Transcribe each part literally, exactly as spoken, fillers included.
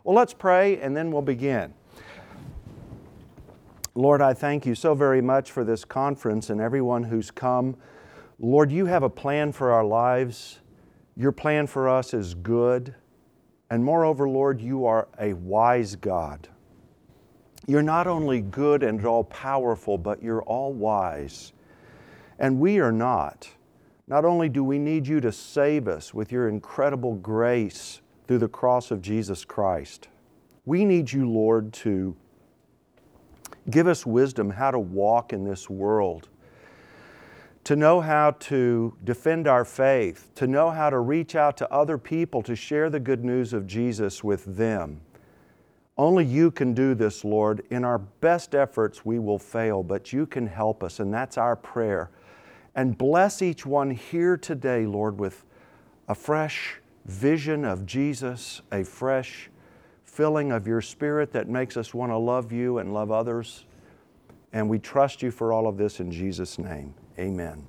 Well, let's pray and then we'll begin. Lord, I thank you so very much for this conference and everyone who's come. Lord, you have a plan for our lives. Your plan for us is good. And moreover, Lord, you are a wise God. You're not only good and all-powerful, but you're all-wise. And we are not. Not only do we need you to save us with your incredible grace through the cross of Jesus Christ, we need you, Lord, to give us wisdom how to walk in this world, to know how to defend our faith, to know how to reach out to other people to share the good news of Jesus with them. Only you can do this, Lord. In our best efforts, we will fail, but you can help us, and that's our prayer. And bless each one here today, Lord, with a fresh vision of Jesus, a fresh filling of your Spirit that makes us want to love you and love others. And we trust you for all of this in Jesus' name. Amen.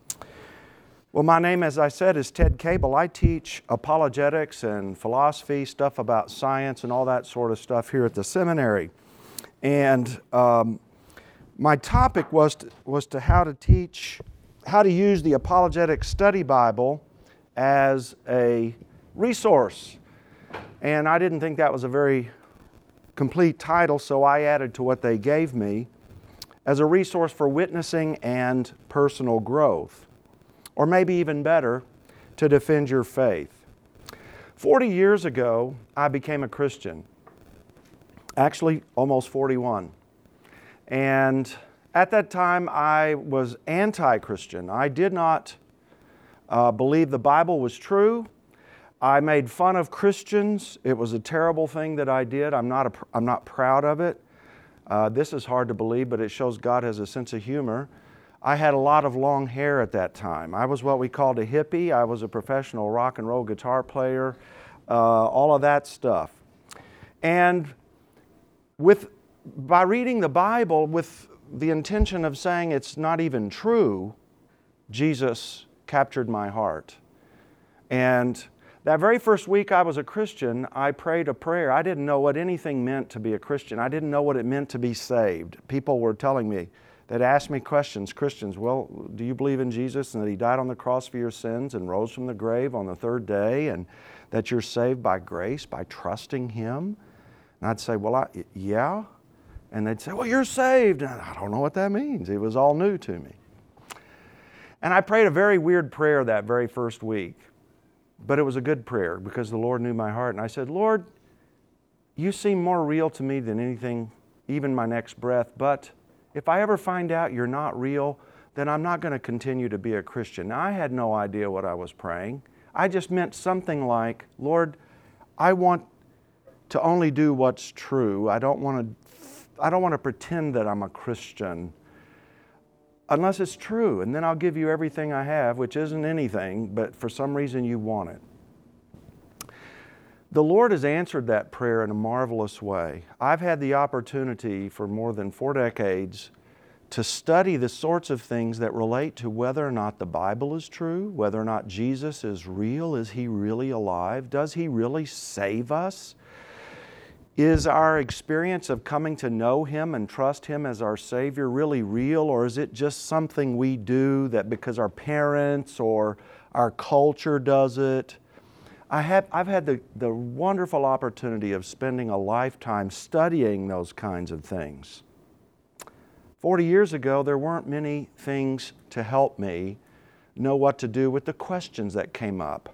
Well, my name, as I said, is Ted Cable. I teach apologetics and philosophy, stuff about science and all that sort of stuff here at the seminary. And um, my topic was to, was to how to teach, how to use the Apologetic Study Bible as a resource. And I didn't think that was a very complete title, so I added to what they gave me as a resource for witnessing and personal growth. Or maybe even better, to defend your faith. Forty years ago, I became a Christian. Actually, almost forty-one. And at that time, I was anti-Christian. I did not uh, believe the Bible was true. I made fun of Christians. It was a terrible thing that I did. I'm not, a, I'm not proud of it. Uh, this is hard to believe, but it shows God has a sense of humor. I had a lot of long hair at that time. I was what we called a hippie. I was a professional rock and roll guitar player, uh, all of that stuff. And with by reading the Bible with the intention of saying it's not even true, Jesus captured my heart. And that very first week I was a Christian, I prayed a prayer. I didn't know what anything meant to be a Christian. I didn't know what it meant to be saved. People were telling me, they'd ask me questions, Christians, well, do you believe in Jesus and that He died on the cross for your sins and rose from the grave on the third day and that you're saved by grace, by trusting Him? And I'd say, well, I, yeah. And they'd say, well, you're saved. And I don't know what that means. It was all new to me. And I prayed a very weird prayer that very first week. But it was a good prayer because the Lord knew my heart. And I said, Lord, you seem more real to me than anything, even my next breath. But if I ever find out you're not real, then I'm not going to continue to be a Christian. Now, I had no idea what I was praying. I just meant something like, Lord, I want to only do what's true. I don't want to, I don't want to pretend that I'm a Christian unless it's true, and then I'll give you everything I have, which isn't anything, but for some reason you want it. The Lord has answered that prayer in a marvelous way. I've had the opportunity for more than four decades to study the sorts of things that relate to whether or not the Bible is true, whether or not Jesus is real. Is He really alive? Does He really save us? Is our experience of coming to know Him and trust Him as our Savior really real, or is it just something we do that because our parents or our culture does it? I have, I've had the, the wonderful opportunity of spending a lifetime studying those kinds of things. Forty years ago, there weren't many things to help me know what to do with the questions that came up.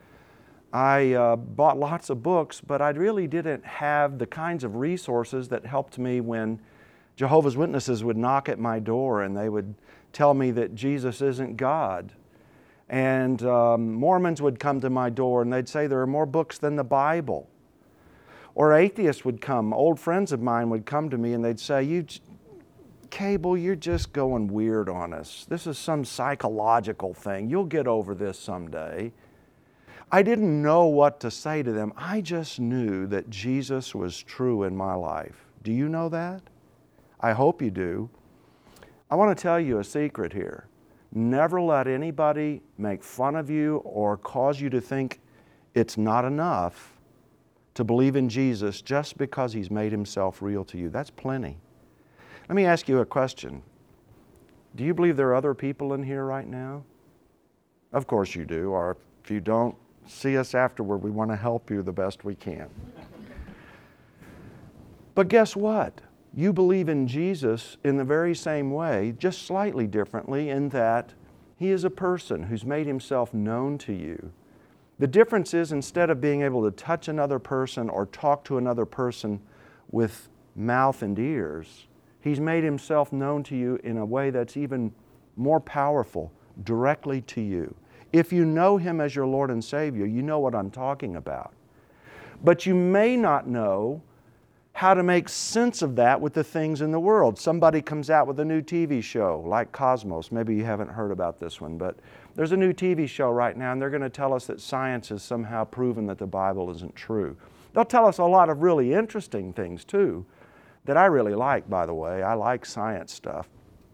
I uh, bought lots of books, but I really didn't have the kinds of resources that helped me when Jehovah's Witnesses would knock at my door and they would tell me that Jesus isn't God. And um, Mormons would come to my door and they'd say there are more books than the Bible. Or atheists would come. Old friends of mine would come to me and they'd say, "You, Cable, you're just going weird on us. This is some psychological thing. You'll get over this someday." I didn't know what to say to them. I just knew that Jesus was true in my life. Do you know that? I hope you do. I want to tell you a secret here. Never let anybody make fun of you or cause you to think it's not enough to believe in Jesus just because He's made Himself real to you. That's plenty. Let me ask you a question. Do you believe there are other people in here right now? Of course you do, or if you don't, see us afterward. We want to help you the best we can. But guess what? You believe in Jesus in the very same way, just slightly differently, in that He is a person who's made Himself known to you. The difference is, instead of being able to touch another person or talk to another person with mouth and ears, He's made Himself known to you in a way that's even more powerful, directly to you. If you know Him as your Lord and Savior, you know what I'm talking about. But you may not know how to make sense of that with the things in the world. Somebody comes out with a new T V show like Cosmos. Maybe you haven't heard about this one, but there's a new T V show right now, and they're going to tell us that science has somehow proven that the Bible isn't true. They'll tell us a lot of really interesting things too, that I really like, by the way. I like science stuff.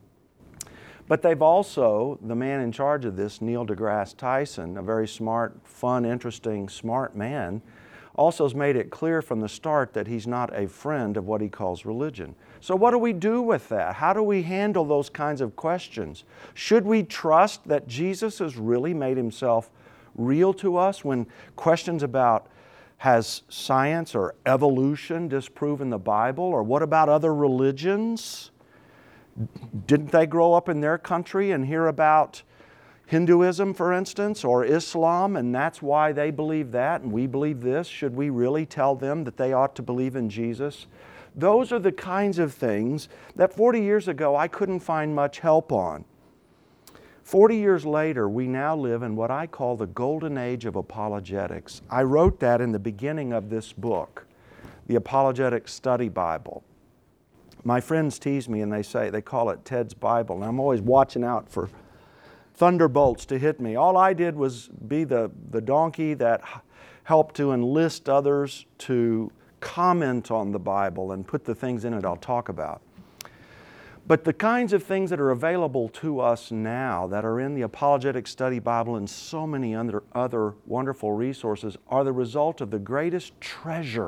But they've also, the man in charge of this, Neil deGrasse Tyson, a very smart, fun, interesting, smart man, also has made it clear from the start that he's not a friend of what he calls religion. So what do we do with that? How do we handle those kinds of questions? Should we trust that Jesus has really made Himself real to us when questions about has science or evolution disproven the Bible? Or what about other religions? Didn't they grow up in their country and hear about Hinduism, for instance, or Islam, and that's why they believe that and we believe this? Should we really tell them that they ought to believe in Jesus? Those are the kinds of things that forty years ago I couldn't find much help on. forty years later, we now live in what I call the golden age of apologetics. I wrote that in the beginning of this book, the Apologetic Study Bible. My friends tease me and they say, they call it Ted's Bible, and I'm always watching out for thunderbolts to hit me. All I did was be the, the donkey that helped to enlist others to comment on the Bible and put the things in it I'll talk about. But the kinds of things that are available to us now that are in the Apologetic Study Bible and so many other, other wonderful resources are the result of the greatest treasure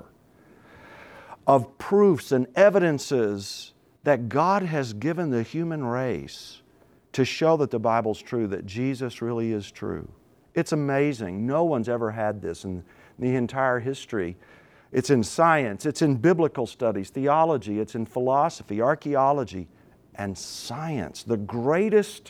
of proofs and evidences that God has given the human race to show that the Bible's true, that Jesus really is true. It's amazing. No one's ever had this in the entire history. It's in science, it's in biblical studies, theology, it's in philosophy, archaeology, and science. The greatest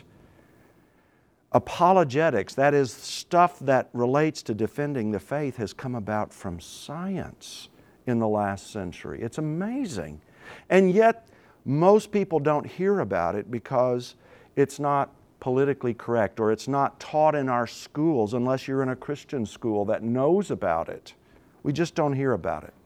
apologetics, that is, stuff that relates to defending the faith, has come about from science in the last century. It's amazing. And yet, most people don't hear about it because it's not politically correct, or it's not taught in our schools unless you're in a Christian school that knows about it. We just don't hear about it.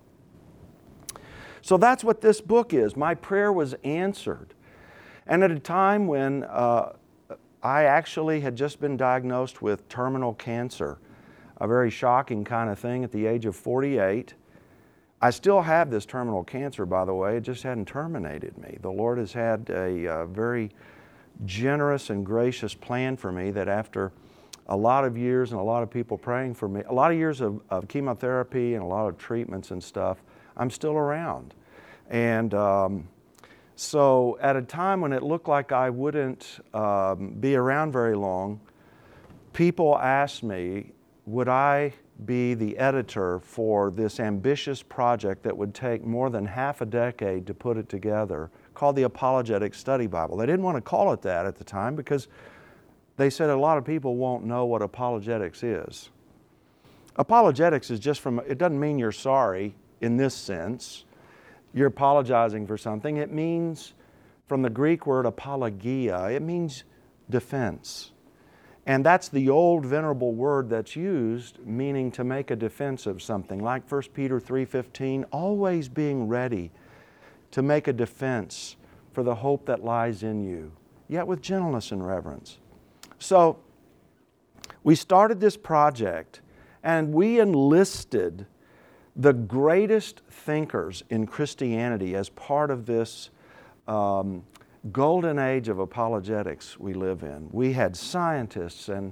So that's what this book is. My prayer was answered. And at a time when uh, I actually had just been diagnosed with terminal cancer, a very shocking kind of thing at the age of forty-eight. I still have this terminal cancer, by the way. It just hadn't terminated me. The Lord has had a uh, very generous and gracious plan for me, that after a lot of years and a lot of people praying for me, a lot of years of, of chemotherapy and a lot of treatments and stuff, I'm still around. And um, so at a time when it looked like I wouldn't um, be around very long, people asked me, would I be the editor for this ambitious project that would take more than half a decade to put it together, called the Apologetic Study Bible. They didn't want to call it that at the time because they said a lot of people won't know what apologetics is. Apologetics is just from, it doesn't mean you're sorry in this sense. You're apologizing for something. It means, from the Greek word apologia, it means defense. And that's the old venerable word that's used, meaning to make a defense of something, like First Peter three fifteen, always being ready to make a defense for the hope that lies in you, yet with gentleness and reverence. So we started this project, and we enlisted the greatest thinkers in Christianity as part of this um, golden age of apologetics we live in. We had scientists and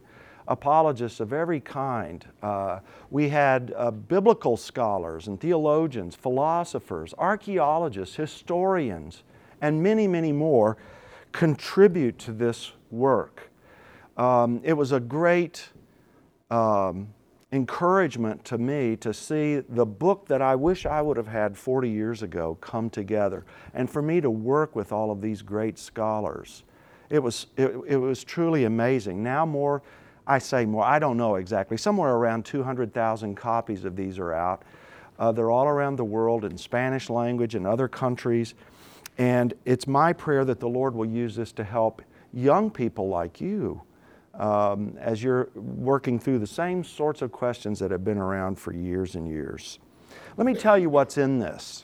apologists of every kind. Uh, we had uh, biblical scholars and theologians, philosophers, archaeologists, historians, and many, many more contribute to this work. Um, it was a great um, encouragement to me to see the book that I wish I would have had forty years ago come together, and for me to work with all of these great scholars. It was, it, it was truly amazing. Now more, I say more, I don't know exactly, somewhere around two hundred thousand copies of these are out. Uh, they're all around the world in Spanish language and other countries. And it's my prayer that the Lord will use this to help young people like you um, as you're working through the same sorts of questions that have been around for years and years. Let me tell you what's in this.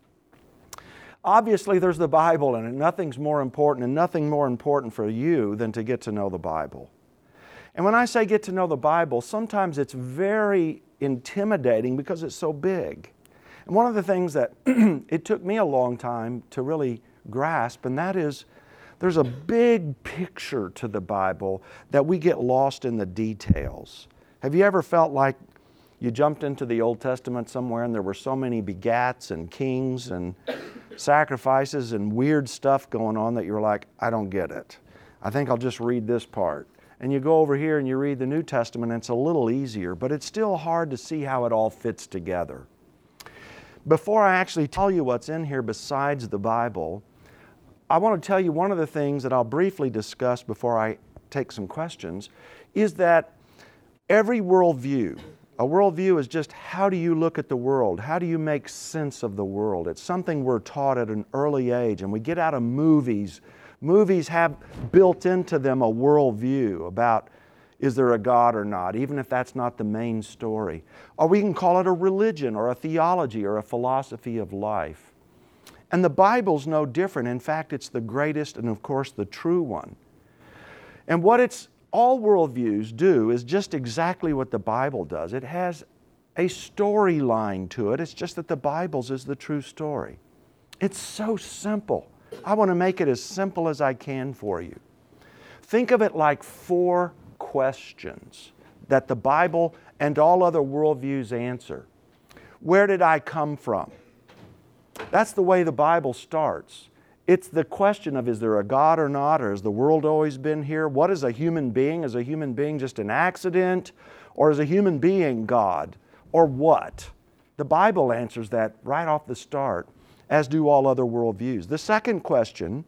Obviously, there's the Bible in it. Nothing's more important, and nothing more important for you than to get to know the Bible. And when I say get to know the Bible, sometimes it's very intimidating because it's so big. And one of the things that it took me a long time to really grasp, and that is there's a big picture to the Bible that we get lost in the details. Have you ever felt like you jumped into the Old Testament somewhere and there were so many begats and kings and sacrifices and weird stuff going on that you're like, I don't get it. I think I'll just read this part. And you go over here and you read the New Testament and it's a little easier, but it's still hard to see how it all fits together. Before I actually tell you what's in here besides the Bible, I want to tell you one of the things that I'll briefly discuss before I take some questions is that every worldview, a worldview is just how do you look at the world? How do you make sense of the world? It's something we're taught at an early age, and we get out of movies. Movies have built into them a worldview about is there a God or not, even if that's not the main story. Or we can call it a religion or a theology or a philosophy of life. And the Bible's no different. In fact, it's the greatest and, of course, the true one. And what it's all worldviews do is just exactly what the Bible does. It has a storyline to it. It's just that the Bible's is the true story. It's so simple. I want to make it as simple as I can for you. Think of it like four questions that the Bible and all other worldviews answer. Where did I come from? That's the way the Bible starts. It's the question of is there a God or not, or has the world always been here? What is a human being? Is a human being just an accident? Or is a human being God? Or what? The Bible answers that right off the start, as do all other worldviews. The second question,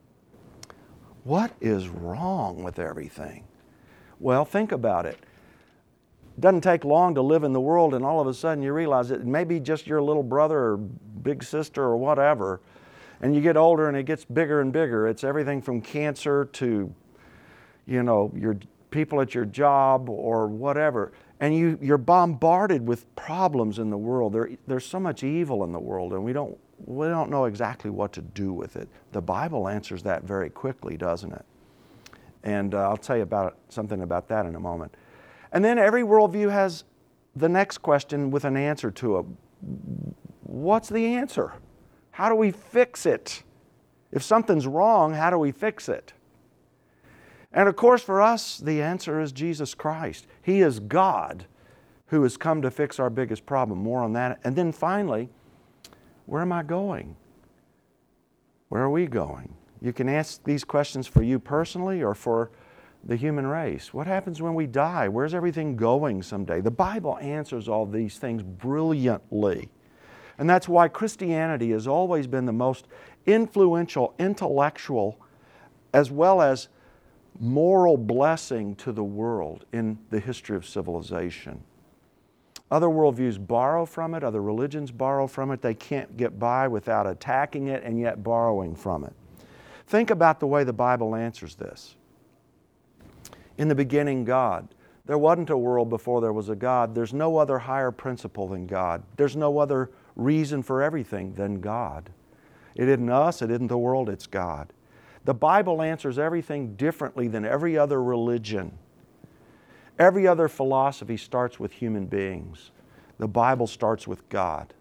what is wrong with everything? Well, think about it. It doesn't take long to live in the world and all of a sudden you realize it may be just your little brother or big sister or whatever, and you get older and it gets bigger and bigger. It's everything from cancer to, you know, your people at your job or whatever. And you, you're bombarded with problems in the world. There, there's so much evil in the world and we don't, we don't know exactly what to do with it. The Bible answers that very quickly, doesn't it? And uh, I'll tell you about something about that in a moment. And then every worldview has the next question with an answer to it. What's the answer? How do we fix it? If something's wrong, how do we fix it? And of course, for us, the answer is Jesus Christ. He is God who has come to fix our biggest problem. More on that. And then finally, where am I going? Where are we going? You can ask these questions for you personally or for the human race. What happens when we die? Where's everything going someday? The Bible answers all these things brilliantly. And that's why Christianity has always been the most influential, intellectual, as well as moral blessing to the world in the history of civilization. Other worldviews borrow from it, other religions borrow from it. They can't get by without attacking it and yet borrowing from it. Think about the way the Bible answers this. In the beginning, God. There wasn't a world before there was a God. There's no other higher principle than God. There's no other reason for everything than God. It isn't us, it isn't the world, it's God. The Bible answers everything differently than every other religion. Every other philosophy starts with human beings. The Bible starts with God.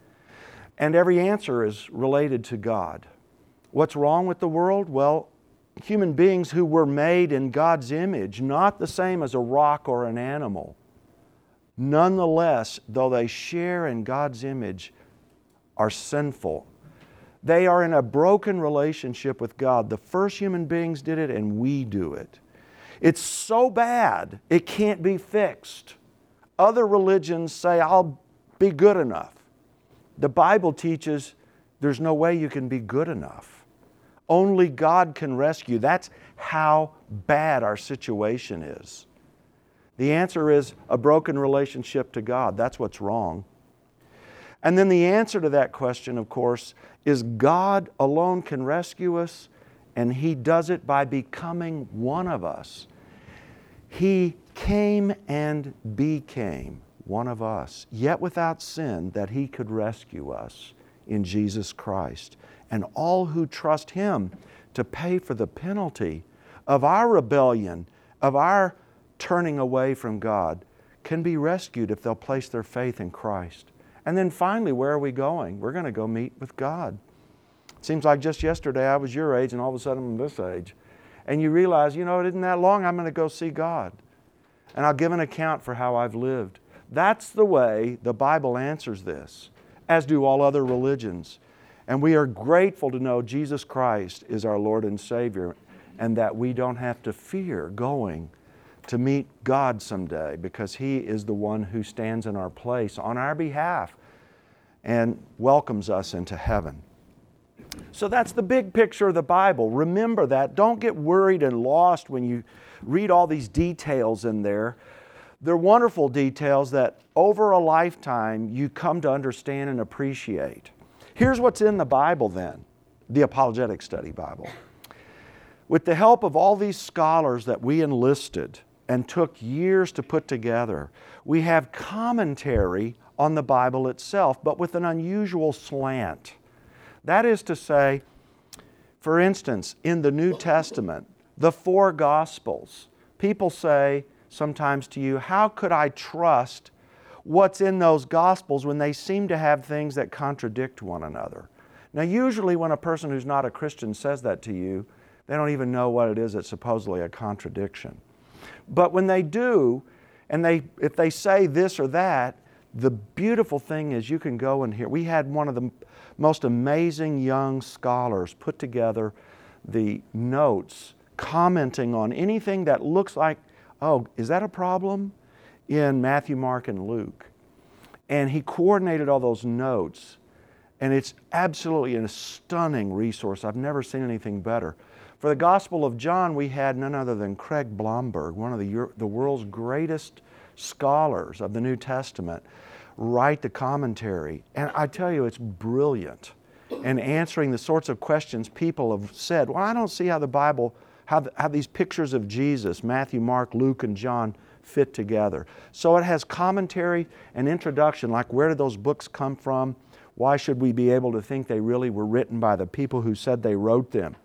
And every answer is related to God. What's wrong with the world? Well, human beings who were made in God's image, not the same as a rock or an animal. Nonetheless, though they share in God's image, are sinful. They are in a broken relationship with God. The first human beings did it, and we do it. It's so bad, it can't be fixed. Other religions say, I'll be good enough. The Bible teaches there's no way you can be good enough. Only God can rescue. That's how bad our situation is. The answer is a broken relationship to God. That's what's wrong. And then the answer to that question, of course, is God alone can rescue us, and He does it by becoming one of us. He came and became one of us, yet without sin, that He could rescue us in Jesus Christ. And all who trust Him to pay for the penalty of our rebellion, of our turning away from God, can be rescued if they'll place their faith in Christ. And then finally, where are we going? We're going to go meet with God. It seems like just yesterday I was your age, and all of a sudden I'm this age. And you realize, you know, it isn't that long, I'm going to go see God. And I'll give an account for how I've lived. That's the way the Bible answers this, as do all other religions. And we are grateful to know Jesus Christ is our Lord and Savior, and that we don't have to fear going to meet God someday, because He is the one who stands in our place on our behalf and welcomes us into heaven. So that's the big picture of the Bible. Remember that. Don't get worried and lost when you read all these details in there. They're wonderful details that over a lifetime you come to understand and appreciate. Here's what's in the Bible then, the Apologetic Study Bible. With the help of all these scholars that we enlisted and took years to put together, we have commentary on the Bible itself, but with an unusual slant. That is to say, for instance, in the New Testament, the four Gospels, people say sometimes to you, how could I trust what's in those Gospels when they seem to have things that contradict one another? Now, usually when a person who's not a Christian says that to you, they don't even know what it is that's supposedly a contradiction. But when they do, and they if they say this or that, the beautiful thing is you can go and hear. We had one of the most amazing young scholars put together the notes commenting on anything that looks like, oh, is that a problem? In Matthew, Mark, and Luke. And he coordinated all those notes, and it's absolutely a stunning resource. I've never seen anything better. For the Gospel of John, we had none other than Craig Blomberg, one of the, the world's greatest scholars of the New Testament, write the commentary. And I tell you, it's brilliant in answering the sorts of questions people have said. Well, I don't see how the Bible, how, the, how these pictures of Jesus, Matthew, Mark, Luke, and John, fit together. So it has commentary and introduction, like where did those books come from? Why should we be able to think they really were written by the people who said they wrote them?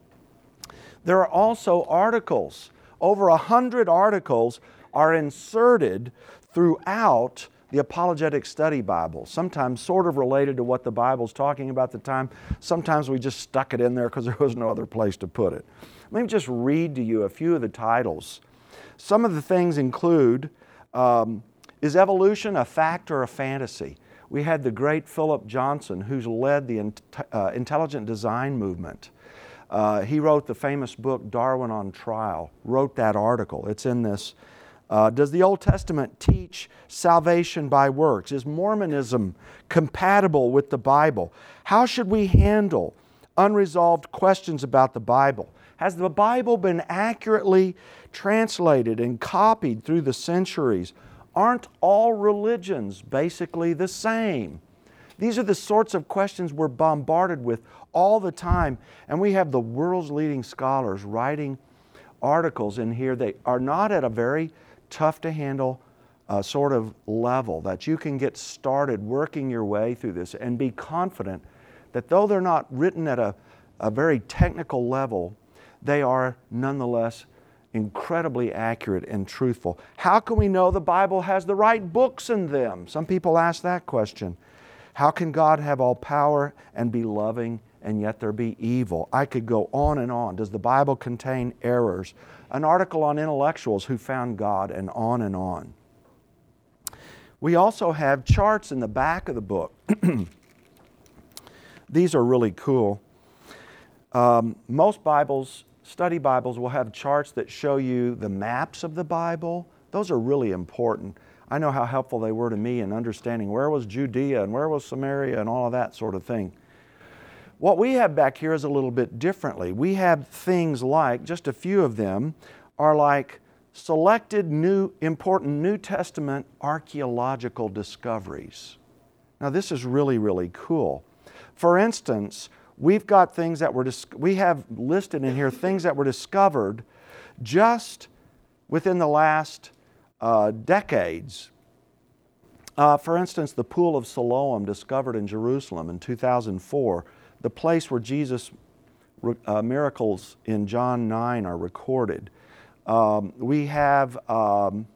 There are also articles. Over a hundred articles are inserted throughout the Apologetic Study Bible, sometimes sort of related to what the Bible's talking about at the time. Sometimes we just stuck it in there because there was no other place to put it. Let me just read to you a few of the titles. Some of the things include, um, is evolution a fact or a fantasy? We had the great Philip Johnson, who's led the uh, intelligent design movement. Uh, he wrote the famous book, Darwin on Trial, wrote that article. It's in this. Uh, does the Old Testament teach salvation by works? Is Mormonism compatible with the Bible? How should we handle unresolved questions about the Bible? Has the Bible been accurately translated and copied through the centuries? Aren't all religions basically the same? These are the sorts of questions we're bombarded with all the time, and we have the world's leading scholars writing articles in here that are not at a very tough to handle uh, sort of level, that you can get started working your way through this and be confident that though they're not written at a, a very technical level, they are nonetheless incredibly accurate and truthful. How can we know the Bible has the right books in them? Some people ask that question. How can God have all power and be loving and yet there be evil. I could go on and on. Does the Bible contain errors? An article on intellectuals who found God, and on and on. We also have charts in the back of the book. These are really cool. Um, most Bibles, study Bibles, will have charts that show you the maps of the Bible. Those are really important. I know how helpful they were to me in understanding where was Judea and where was Samaria and all of that sort of thing. What we have back here is a little bit differently. We have things like, just a few of them, are like selected new, important New Testament archaeological discoveries. Now this is really, really cool. For instance, we've got things that were, dis- we have listed in here things that were discovered just within the last uh, decades. Uh, for instance, the Pool of Siloam, discovered in Jerusalem in two thousand four, the place where Jesus' uh, miracles in John nine are recorded. Um, we have, um,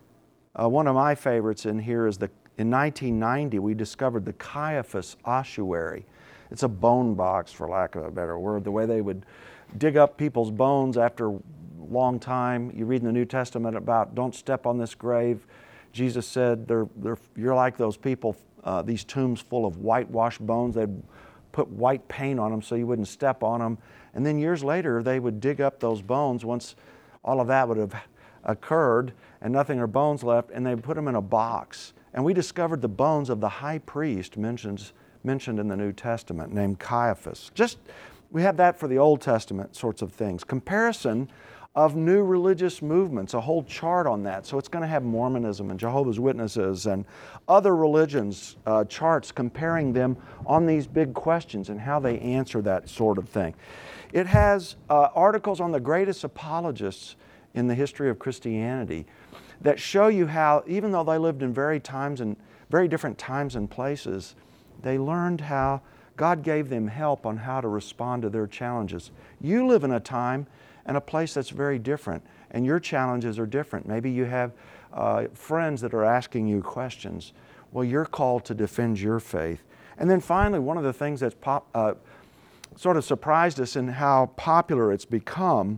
uh, one of my favorites in here is the, in nineteen ninety, we discovered the Caiaphas ossuary. It's a bone box, for lack of a better word, the way they would dig up people's bones after a long time. You read in the New Testament about, don't step on this grave. Jesus said, they're, they're, you're like those people, uh, these tombs full of whitewashed bones. They'd put white paint on them so you wouldn't step on them. And then years later, they would dig up those bones once all of that would have occurred and nothing or bones left, and they put them in a box. And we discovered the bones of the high priest mentioned, mentioned in the New Testament, named Caiaphas. Just, we have that for the Old Testament sorts of things. Comparison of new religious movements, a whole chart on that. So it's going to have Mormonism and Jehovah's Witnesses and other religions, uh, charts comparing them on these big questions and how they answer that sort of thing. It has uh, articles on the greatest apologists in the history of Christianity that show you how, even though they lived in very times and very different times and places, they learned how God gave them help on how to respond to their challenges. You live in a time and a place that's very different, and your challenges are different. Maybe you have uh, friends that are asking you questions. Well, you're called to defend your faith. And then finally, one of the things that's pop, uh, sort of surprised us in how popular it's become,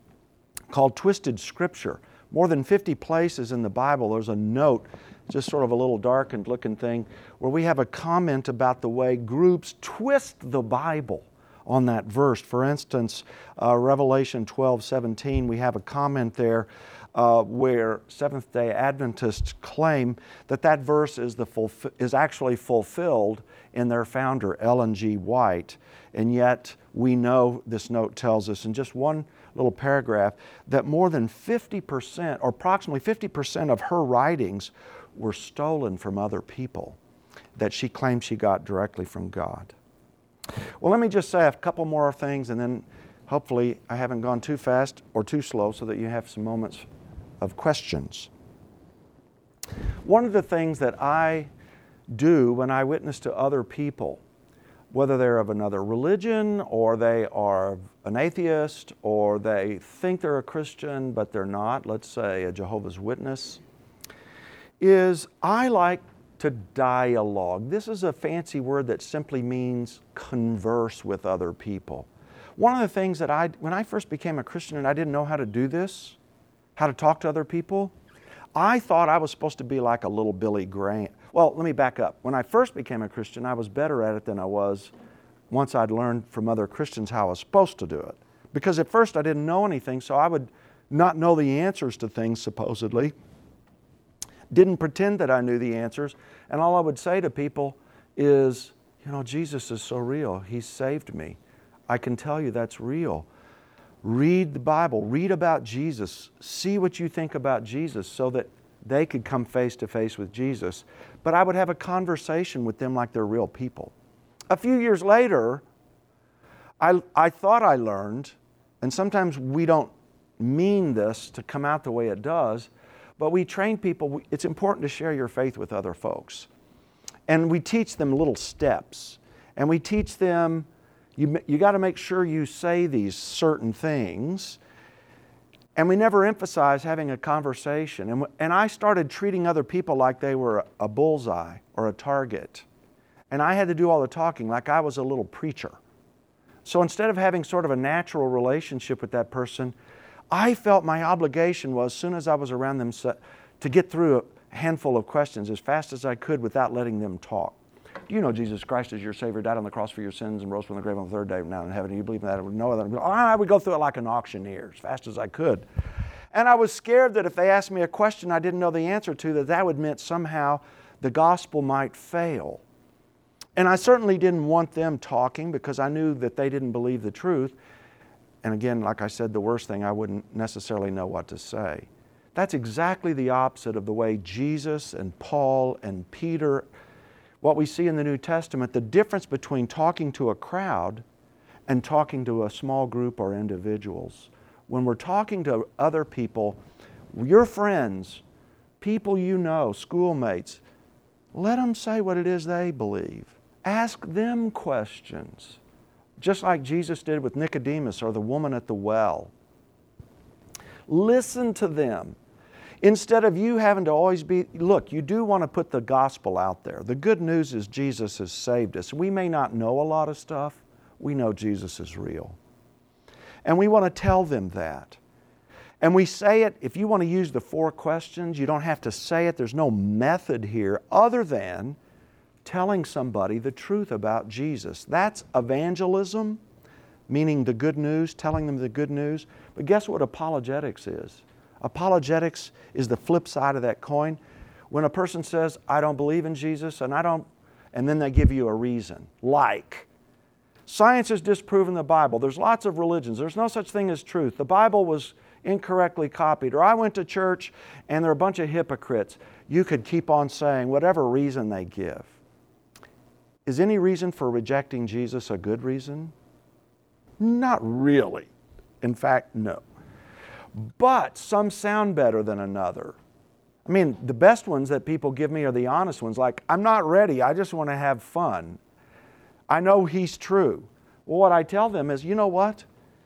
called Twisted Scripture. More than fifty places in the Bible, there's a note, just sort of a little darkened looking thing, where we have a comment about the way groups twist the Bible on that verse. For instance, uh, Revelation twelve seventeen, we have a comment there uh, where Seventh-day Adventists claim that that verse is, the fulf- is actually fulfilled in their founder, Ellen G. White. And yet we know, this note tells us in just one little paragraph, that more than fifty percent, or approximately fifty percent of her writings were stolen from other people that she claims she got directly from God. Well, let me just say a couple more things, and then hopefully I haven't gone too fast or too slow so that you have some moments of questions. One of the things that I do when I witness to other people, whether they're of another religion or they are an atheist or they think they're a Christian but they're not, let's say a Jehovah's Witness, is I like to dialogue. This is a fancy word that simply means converse with other people. One of the things that I, when I first became a Christian and I didn't know how to do this, how to talk to other people, I thought I was supposed to be like a little Billy Graham. Well, let me back up. When I first became a Christian, I was better at it than I was once I'd learned from other Christians how I was supposed to do it. Because at first I didn't know anything, so I would not know the answers to things, supposedly. Didn't pretend that I knew the answers, and all I would say to people is, you know, Jesus is so real. He saved me. I can tell you that's real. Read the Bible. Read about Jesus. See what you think about Jesus so that they could come face to face with Jesus. But I would have a conversation with them like they're real people. A few years later, I, I thought I learned, and sometimes we don't mean this to come out the way it does, but we train people, it's important to share your faith with other folks. And we teach them little steps. And we teach them, you, you got to make sure you say these certain things. And we never emphasize having a conversation. And, and I started treating other people like they were a, a bullseye or a target. And I had to do all the talking like I was a little preacher. So instead of having sort of a natural relationship with that person, I felt my obligation was, as soon as I was around them, to get through a handful of questions as fast as I could without letting them talk. Do you know Jesus Christ is your Savior, died on the cross for your sins, and rose from the grave on the third day now in heaven? Do you believe in that? No other. I would go through it like an auctioneer as fast as I could. And I was scared that if they asked me a question I didn't know the answer to, that that would mean somehow the gospel might fail. And I certainly didn't want them talking because I knew that they didn't believe the truth. And again, like I said, the worst thing, I wouldn't necessarily know what to say. That's exactly the opposite of the way Jesus and Paul and Peter, what we see in the New Testament, the difference between talking to a crowd and talking to a small group or individuals. When we're talking to other people, your friends, people you know, schoolmates, let them say what it is they believe. Ask them questions, just like Jesus did with Nicodemus or the woman at the well. Listen to them. Instead of you having to always be, look, you do want to put the gospel out there. The good news is Jesus has saved us. We may not know a lot of stuff. We know Jesus is real. And we want to tell them that. And we say it, if you want to use the four questions, you don't have to say it. There's no method here other than telling somebody the truth about Jesus. That's evangelism, meaning the good news, telling them the good news. But guess what apologetics is? Apologetics is the flip side of that coin. When a person says, I don't believe in Jesus, and I don't, and then they give you a reason, like, science has disproven the Bible. There's lots of religions. There's no such thing as truth. The Bible was incorrectly copied. Or I went to church and there are a bunch of hypocrites. You could keep on saying whatever reason they give. Is any reason for rejecting Jesus a good reason? Not really. In fact, no. But some sound better than another. I mean, the best ones that people give me are the honest ones, like, I'm not ready, I just want to have fun. I know He's true. Well, what I tell them is, you know what?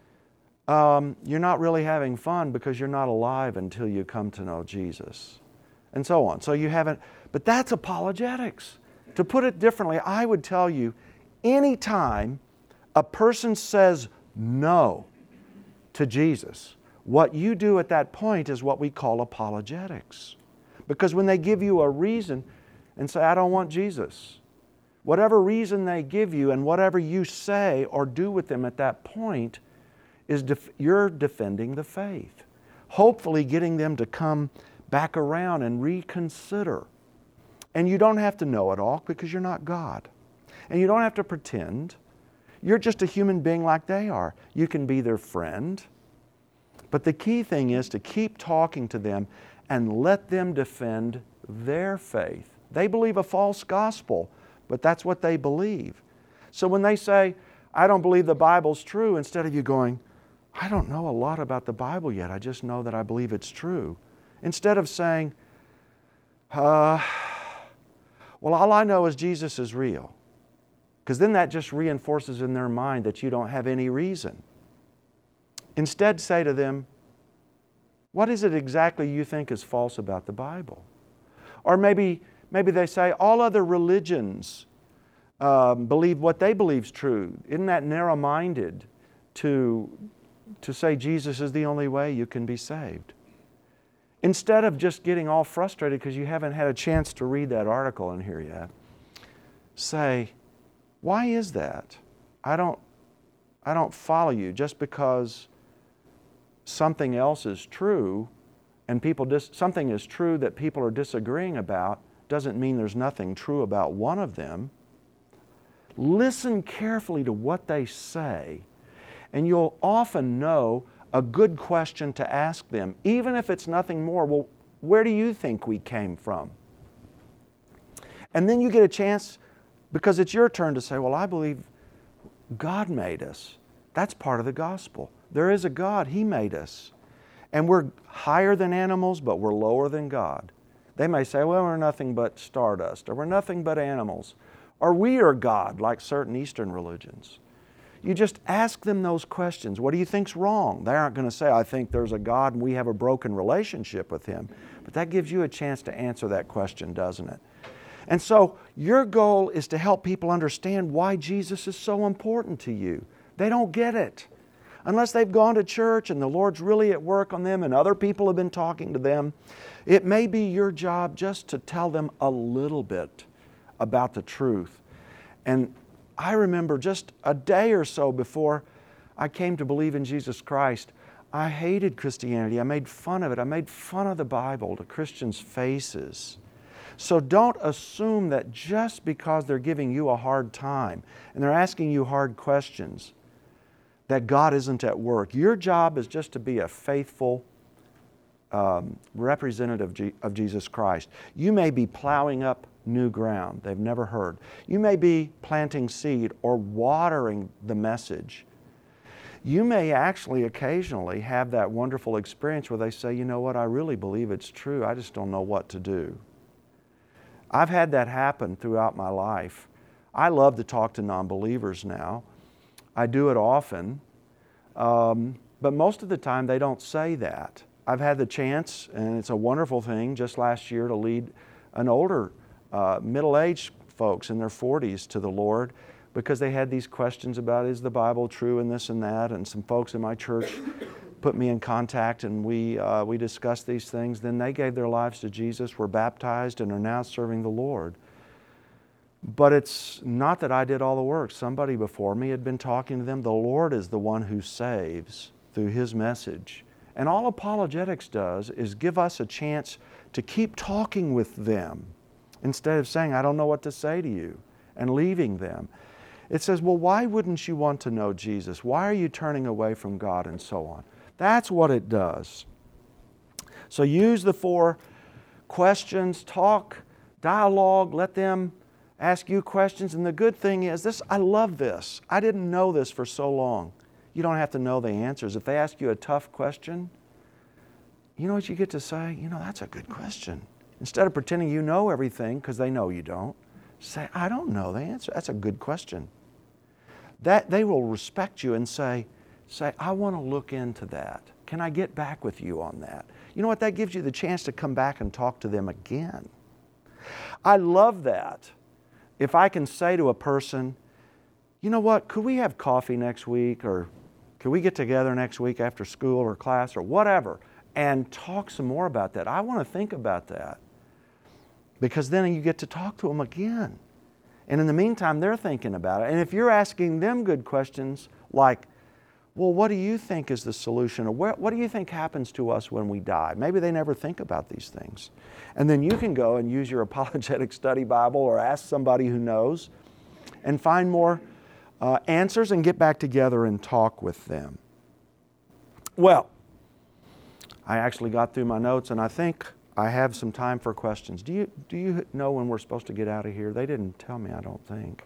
Um, you're not really having fun because you're not alive until you come to know Jesus. And so on. So you haven't, but that's apologetics. To put it differently, I would tell you, anytime a person says no to Jesus, what you do at that point is what we call apologetics. Because when they give you a reason and say, I don't want Jesus, whatever reason they give you and whatever you say or do with them at that point is def- you're defending the faith. Hopefully getting them to come back around and reconsider. And you don't have to know it all because you're not God. And you don't have to pretend. You're just a human being like they are. You can be their friend. But the key thing is to keep talking to them and let them defend their faith. They believe a false gospel, but that's what they believe. So when they say, I don't believe the Bible's true, instead of you going, I don't know a lot about the Bible yet, I just know that I believe it's true. Instead of saying, uh, well, all I know is Jesus is real. Because then that just reinforces in their mind that you don't have any reason. Instead, say to them, what is it exactly you think is false about the Bible? Or maybe, maybe they say, all other religions um, believe what they believe is true. Isn't that narrow-minded to, to say Jesus is the only way you can be saved? Instead of just getting all frustrated because you haven't had a chance to read that article in here yet, say, why is that? I don't, I don't follow you. Just because something else is true and people dis- something is true that people are disagreeing about doesn't mean there's nothing true about one of them. Listen carefully to what they say, and you'll often know a good question to ask them, even if it's nothing more. Well, where do you think we came from? And then you get a chance, because it's your turn to say, well, I believe God made us. That's part of the gospel. There is a God. He made us. And we're higher than animals, but we're lower than God. They may say, well, we're nothing but stardust, or we're nothing but animals, or we are God, like certain Eastern religions. You just ask them those questions. What do you think's wrong? They aren't going to say, I think there's a God and we have a broken relationship with Him. But that gives you a chance to answer that question, doesn't it? And so your goal is to help people understand why Jesus is so important to you. They don't get it. Unless they've gone to church and the Lord's really at work on them and other people have been talking to them, it may be your job just to tell them a little bit about the truth. And I remember just a day or so before I came to believe in Jesus Christ, I hated Christianity. I made fun of it. I made fun of the Bible to Christians' faces. So don't assume that just because they're giving you a hard time and they're asking you hard questions, that God isn't at work. Your job is just to be a faithful um, representative of Jesus Christ. You may be plowing up new ground they've never heard. You may be planting seed or watering the message. You may actually occasionally have that wonderful experience where they say, you know what, I really believe it's true. I just don't know what to do. I've had that happen throughout my life. I love to talk to non-believers now. I do it often, um, but most of the time they don't say that. I've had the chance, and it's a wonderful thing, just last year to lead an older, uh, middle-aged folks in their forties to the Lord because they had these questions about, is the Bible true and this and that, and some folks in my church put me in contact and we, uh, we discussed these things. Then they gave their lives to Jesus, were baptized, and are now serving the Lord. But it's not that I did all the work. Somebody before me had been talking to them. The Lord is the one who saves through His message. And all apologetics does is give us a chance to keep talking with them instead of saying, I don't know what to say to you, and leaving them. It says, well, why wouldn't you want to know Jesus? Why are you turning away from God, and so on? That's what it does. So use the four questions, talk, dialogue, let them ask you questions. And the good thing is this, I love this. I didn't know this for so long. You don't have to know the answers. If they ask you a tough question, you know what you get to say? You know, that's a good question. Instead of pretending you know everything because they know you don't, say, I don't know the answer. That's a good question. That they will respect you and say, say, I want to look into that. Can I get back with you on that? You know what? That gives you the chance to come back and talk to them again. I love that. If I can say to a person, you know what, could we have coffee next week, or could we get together next week after school or class or whatever and talk some more about that? I want to think about that. Because then you get to talk to them again. And in the meantime, they're thinking about it. And if you're asking them good questions like, well, what do you think is the solution? Or what, what do you think happens to us when we die? Maybe they never think about these things. And then you can go and use your apologetic study Bible or ask somebody who knows and find more uh, answers and get back together and talk with them. Well, I actually got through my notes and I think I have some time for questions. Do you, do you know when we're supposed to get out of here? They didn't tell me, I don't think.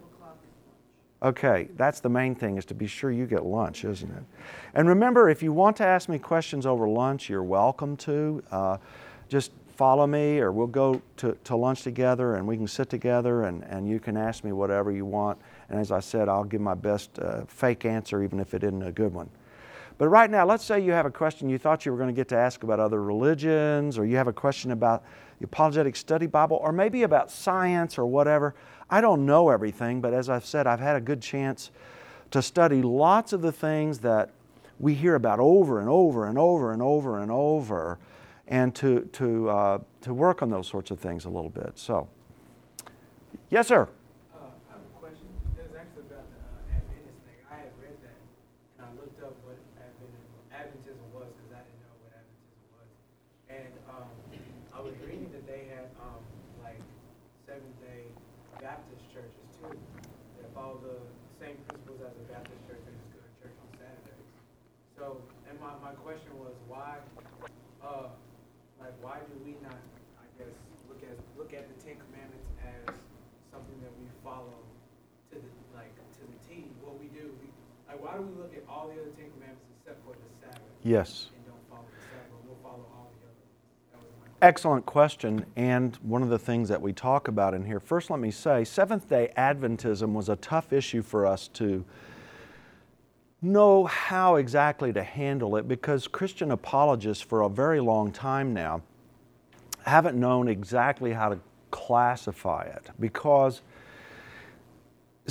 Okay, that's the main thing, is to be sure you get lunch, isn't it? And remember, if you want to ask me questions over lunch, you're welcome to. Uh, just follow me, or we'll go to, to lunch together and we can sit together and, and you can ask me whatever you want. And as I said, I'll give my best uh, fake answer, even if it isn't a good one. But right now, let's say you have a question you thought you were going to get to ask about other religions, or you have a question about the Apologetic Study Bible, or maybe about science or whatever. I don't know everything, but as I've said, I've had a good chance to study lots of the things that we hear about over and over and over and over and over, and to, to, uh, to work on those sorts of things a little bit. So, yes, sir? Uh, I have a question. It was actually about the uh, Adventist thing. I had read that, and I looked up what Advent- Adventism was because I didn't know what Adventism was. And um, I was reading that they had um, like Seventh-day Baptist churches too that follow the same principles as the Baptist church and just go to church on Saturdays. So, and my, my question was why, uh, like why do we not, I guess, look at look at the Ten Commandments as something that we follow to the like to the T? What we do, we, like why do we look at all the other Ten Commandments except for the Sabbath? Yes. And don't follow the Sabbath. We'll follow all the others. That was my question. Excellent question, and one of the things that we talk about in here. First, let me say, Seventh-day Adventism was a tough issue for us to know how exactly to handle it, because Christian apologists for a very long time now haven't known exactly how to classify it, because s-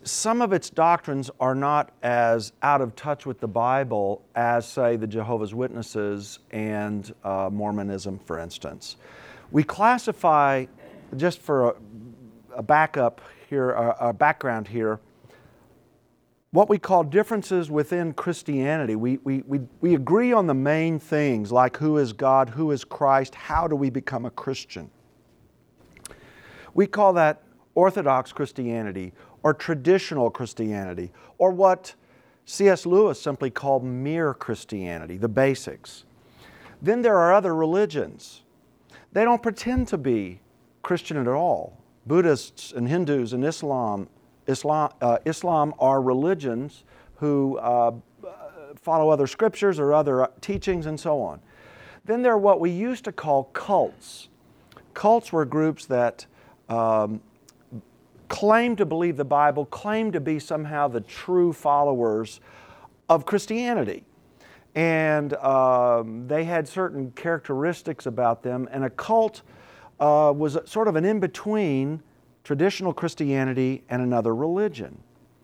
some of its doctrines are not as out of touch with the Bible as, say, the Jehovah's Witnesses and uh, Mormonism, for instance. We classify, just for a, a backup here, a, a background here, what we call differences within Christianity. We, we, we, we agree on the main things, like who is God, who is Christ, how do we become a Christian. We call that Orthodox Christianity, or traditional Christianity, or what C S Lewis simply called mere Christianity, the basics. Then there are other religions. They don't pretend to be Christian at all. Buddhists and Hindus and Islam, Islam, uh, Islam are religions who uh, follow other scriptures or other teachings and so on. Then there are what we used to call cults. Cults were groups that um, claim to believe the Bible, claim to be somehow the true followers of Christianity. And um, they had certain characteristics about them, and a cult uh, was sort of an in-between traditional Christianity and another religion.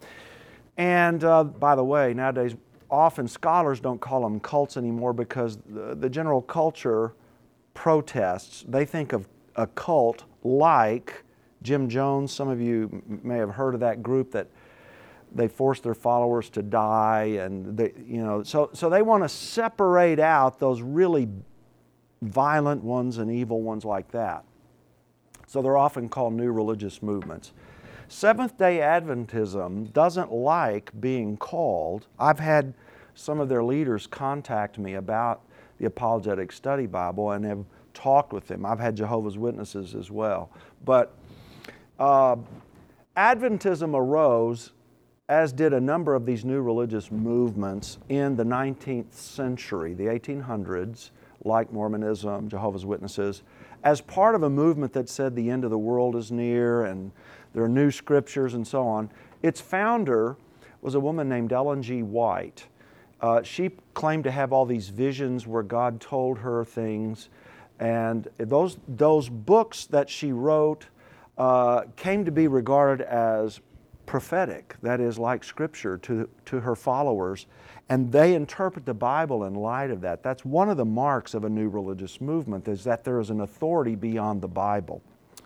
And uh, by the way, nowadays, often scholars don't call them cults anymore because the, the general culture protests. They think of a cult like Jim Jones. Some of you may have heard of that group that they force their followers to die, and they, you know, so so they want to separate out those really violent ones and evil ones like that. So they're often called new religious movements. Seventh-day Adventism doesn't like being called. I've had some of their leaders contact me about the Apologetic Study Bible and have talked with them. I've had Jehovah's Witnesses as well. But uh, Adventism arose, as did a number of these new religious movements, in the nineteenth century, the eighteen hundreds, like Mormonism, Jehovah's Witnesses, as part of a movement that said the end of the world is near and there are new scriptures and so on. Its founder was a woman named Ellen G. White. Uh, she claimed to have all these visions where God told her things, and those, those books that she wrote uh, came to be regarded as prophetic, that is, like Scripture to, to her followers, and they interpret the Bible in light of that. That's one of the marks of a new religious movement, is that there is an authority beyond the Bible.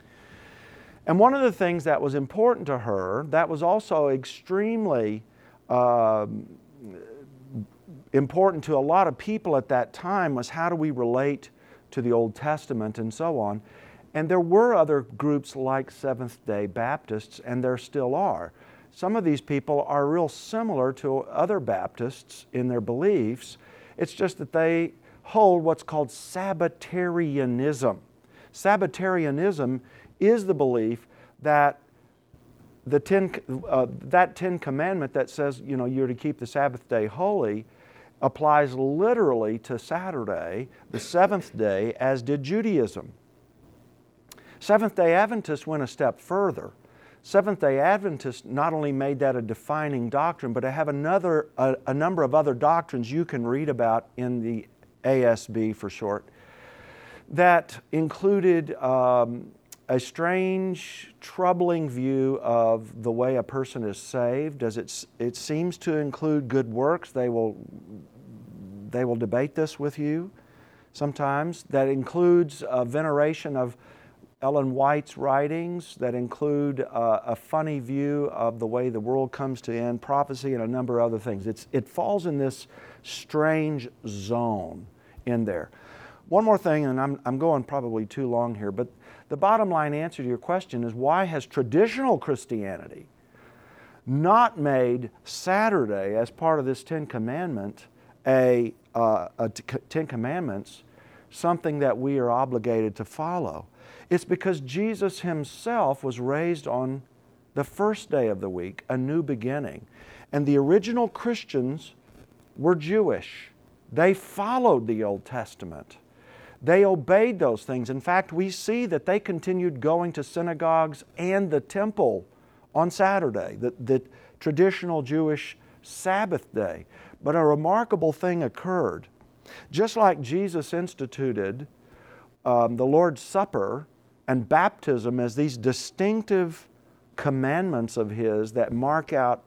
And one of the things that was important to her, that was also extremely uh, important to a lot of people at that time, was how do we relate to the Old Testament and so on. And there were other groups like Seventh-day Baptists, and there still are. Some of these people are real similar to other Baptists in their beliefs. It's just that they hold what's called Sabbatarianism. Sabbatarianism is the belief that the ten, uh, that Ten Commandment that says, you know, you're to keep the Sabbath day holy applies literally to Saturday, the seventh day, as did Judaism. Seventh-day Adventists went a step further. Seventh-day Adventists not only made that a defining doctrine, but they have another, a, a number of other doctrines you can read about in the A S B for short, that included um, a strange, troubling view of the way a person is saved. Does it, it seems to include good works. They will, they will debate this with you sometimes. That includes a veneration of Ellen White's writings, that include uh, a funny view of the way the world comes to end, prophecy, and a number of other things. It's, it falls in this strange zone in there. One more thing, and I'm, I'm going probably too long here, but the bottom line answer to your question is, why has traditional Christianity not made Saturday, as part of this Ten Commandment, a, uh, a t- Ten Commandments, something that we are obligated to follow? It's because Jesus Himself was raised on the first day of the week, a new beginning. And the original Christians were Jewish. They followed the Old Testament. They obeyed those things. In fact, we see that they continued going to synagogues and the temple on Saturday, the, the traditional Jewish Sabbath day. But a remarkable thing occurred. Just like Jesus instituted um, the Lord's Supper and baptism as these distinctive commandments of His that mark out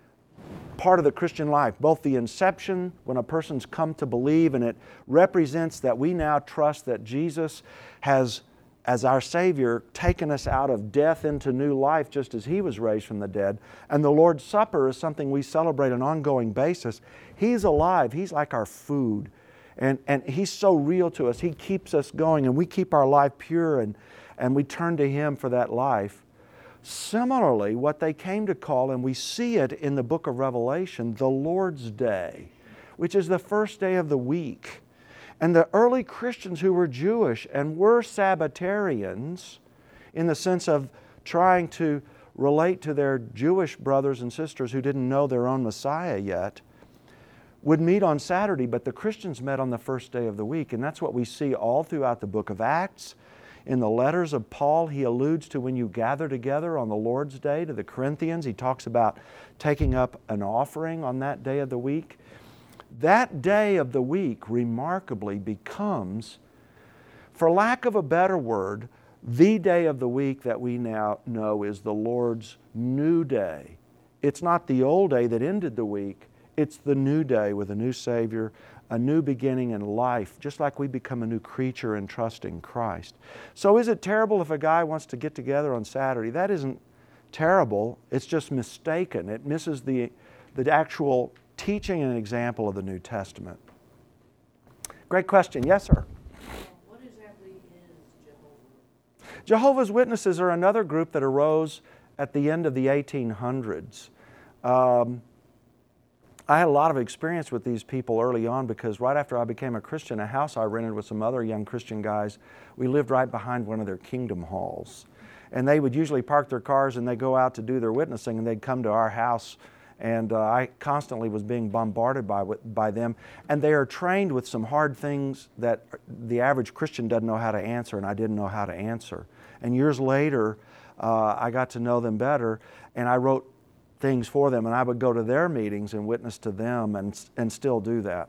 part of the Christian life, both the inception, when a person's come to believe, and it represents that we now trust that Jesus has, as our Savior, taken us out of death into new life just as He was raised from the dead. And the Lord's Supper is something we celebrate on an ongoing basis. He's alive. He's like our food. And, and He's so real to us. He keeps us going, and we keep our life pure, and, and we turn to Him for that life. Similarly, what they came to call, and we see it in the book of Revelation, the Lord's Day, which is the first day of the week. And the early Christians who were Jewish and were Sabbatarians, in the sense of trying to relate to their Jewish brothers and sisters who didn't know their own Messiah yet, would meet on Saturday, but the Christians met on the first day of the week. And that's what we see all throughout the book of Acts. In the letters of Paul, he alludes to when you gather together on the Lord's Day. To the Corinthians, he talks about taking up an offering on that day of the week. That day of the week remarkably becomes, for lack of a better word, the day of the week that we now know is the Lord's new day. It's not the old day that ended the week. It's the new day with a new Savior, a new beginning in life, just like we become a new creature in trusting Christ. So is it terrible if a guy wants to get together on Saturday? That isn't terrible. It's just mistaken. It misses the, the actual teaching and example of the New Testament. Great question. Yes, sir? What exactly is Jehovah? Jehovah's Witnesses are another group that arose at the end of the eighteen hundreds. Um, I had a lot of experience with these people early on because right after I became a Christian, a house I rented with some other young Christian guys, we lived right behind one of their kingdom halls. And they would usually park their cars and they'd go out to do their witnessing, and they'd come to our house, and uh, I constantly was being bombarded by, by them. And they are trained with some hard things that the average Christian doesn't know how to answer, and I didn't know how to answer. And years later, uh, I got to know them better, and I wrote things for them, and I would go to their meetings and witness to them, and, and still do that.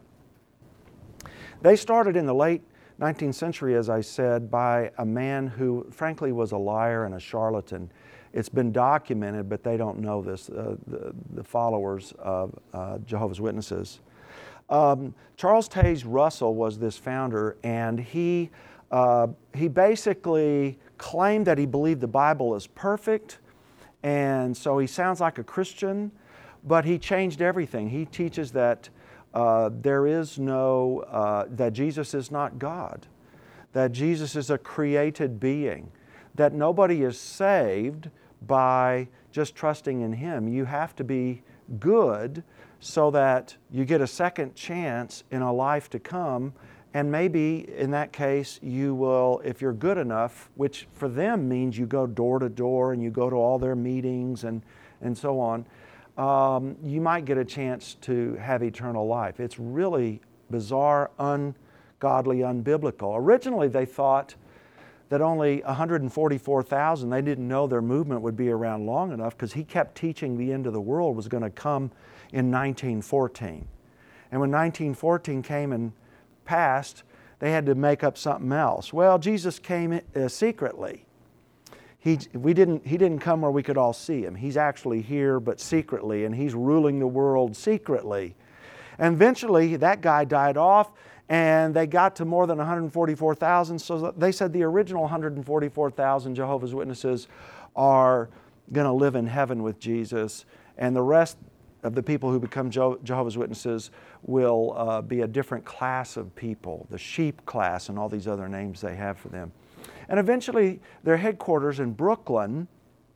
They started in the late nineteenth century, as I said, by a man who frankly was a liar and a charlatan. It's been documented, but they don't know this, uh, the, the followers of uh, Jehovah's Witnesses. Um, Charles Taze Russell was this founder, and he, uh, he basically claimed that he believed the Bible is perfect. And so he sounds like a Christian, but he changed everything. He teaches that uh, there is no, uh, that Jesus is not God, that Jesus is a created being, that nobody is saved by just trusting in Him. You have to be good so that you get a second chance in a life to come. And maybe in that case, you will, if you're good enough, which for them means you go door to door and you go to all their meetings and, and so on, um, you might get a chance to have eternal life. It's really bizarre, ungodly, unbiblical. Originally, they thought that only one hundred forty-four thousand, they didn't know their movement would be around long enough because he kept teaching the end of the world was going to come in nineteen fourteen. And when nineteen fourteen came and passed, they had to make up something else. Well, Jesus came uh, secretly. He, we didn't, he didn't come where we could all see Him. He's actually here, but secretly, and He's ruling the world secretly. And eventually, that guy died off, and they got to more than one hundred forty-four thousand, so they said the original one hundred forty-four thousand Jehovah's Witnesses are going to live in heaven with Jesus, and the rest of the people who become Jehovah's Witnesses will uh, be a different class of people, the sheep class and all these other names they have for them. And eventually their headquarters in Brooklyn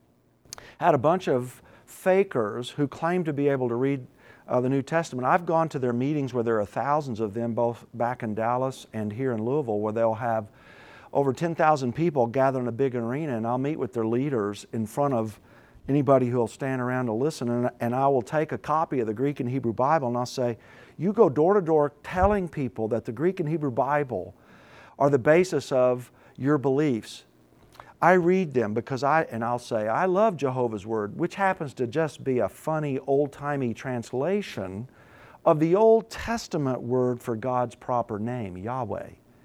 had a bunch of fakers who claimed to be able to read uh, the New Testament. I've gone to their meetings where there are thousands of them, both back in Dallas and here in Louisville, where they'll have over ten thousand people gather in a big arena, and I'll meet with their leaders in front of anybody who will stand around to listen, and, and I will take a copy of the Greek and Hebrew Bible, and I'll say, you go door to door telling people that the Greek and Hebrew Bible are the basis of your beliefs. I read them because I, and I'll say, I love Jehovah's Word, which happens to just be a funny old-timey translation of the Old Testament word for God's proper name, Yahweh.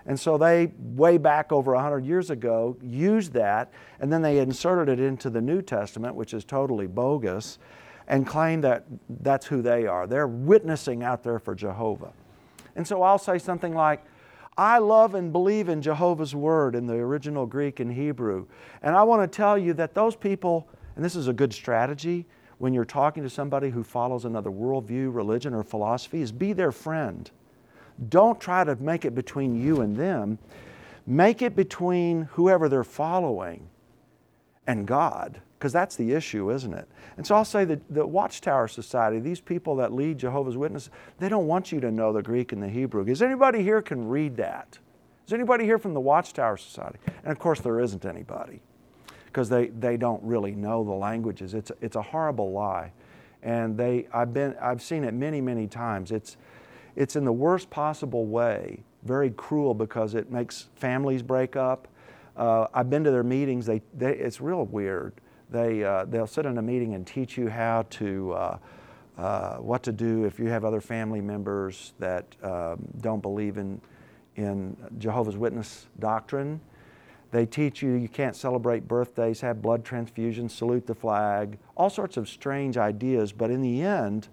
And so they, way back over one hundred years ago, used that, and then they inserted it into the New Testament, which is totally bogus, and claimed that that's who they are. They're witnessing out there for Jehovah. And so I'll say something like, I love and believe in Jehovah's Word in the original Greek and Hebrew. And I want to tell you that those people, and this is a good strategy when you're talking to somebody who follows another worldview, religion, or philosophy, is be their friend. Don't try to make it between you and them. Make it between whoever they're following and God, because that's the issue, isn't it? And so I'll say that the Watchtower Society, these people that lead Jehovah's Witnesses, they don't want you to know the Greek and the Hebrew. Is anybody here can read that? Is anybody here from the Watchtower Society? And of course there isn't anybody, because they, they don't really know the languages. It's, it's a horrible lie. And they, I've, been, I've seen it many, many times. It's, it's in the worst possible way, very cruel, because it makes families break up. Uh, I've been to their meetings. They, they, it's real weird. They, uh, they'll sit in a meeting and teach you how to, uh, uh, what to do if you have other family members that um, don't believe in, in Jehovah's Witness doctrine. They teach you you can't celebrate birthdays, have blood transfusions, salute the flag, all sorts of strange ideas. But in the end,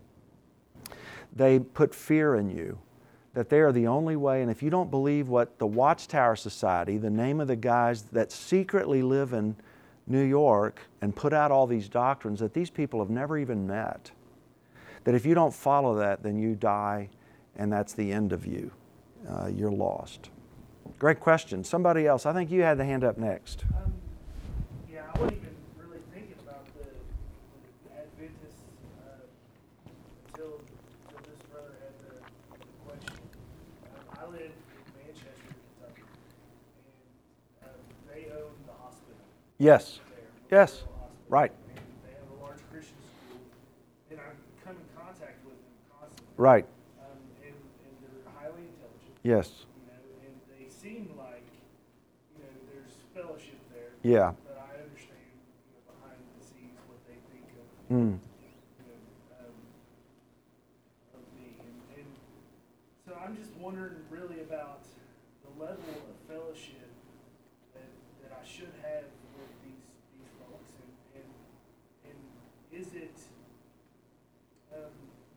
they put fear in you that they are the only way. And if you don't believe what the Watchtower Society, the name of the guys that secretly live in New York and put out all these doctrines that these people have never even met, that if you don't follow that, then you die, and that's the end of you. Uh, you're lost. Great question. Somebody else. I think you had the hand up next. Um, yeah, I wasn't even really thinking about the, the Adventists uh, until, until this brother had the, the question. Um, I live in Manchester, Kentucky, and um, they own the hospital. Yes. There, Yes. Hospital. Right. And they have a large Christian school, and I come in contact with them constantly. Right. Um, and, and they're highly intelligent. Yes. You know, and they seem like, you know, there's fellowship there. Yeah. But I understand, you know, behind the scenes what they think of, Mm. you know, um, of me. And, and so I'm just wondering really about the level of fellowship that, that I should have with these these folks, and and, and is it um,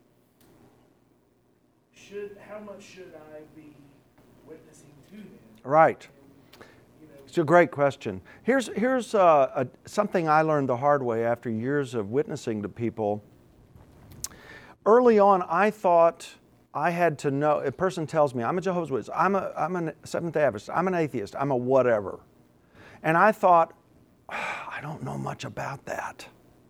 should how much should I be witnessing to them? Right. And, you know, It's a great question. Here's, here's uh, a, something I learned the hard way after years of witnessing to people. Early on, I thought I had to know. A person tells me, I'm a Jehovah's Witness, I'm a, I'm a Seventh-day Adventist, I'm an atheist, I'm a whatever. And I thought, oh, I don't know much about that.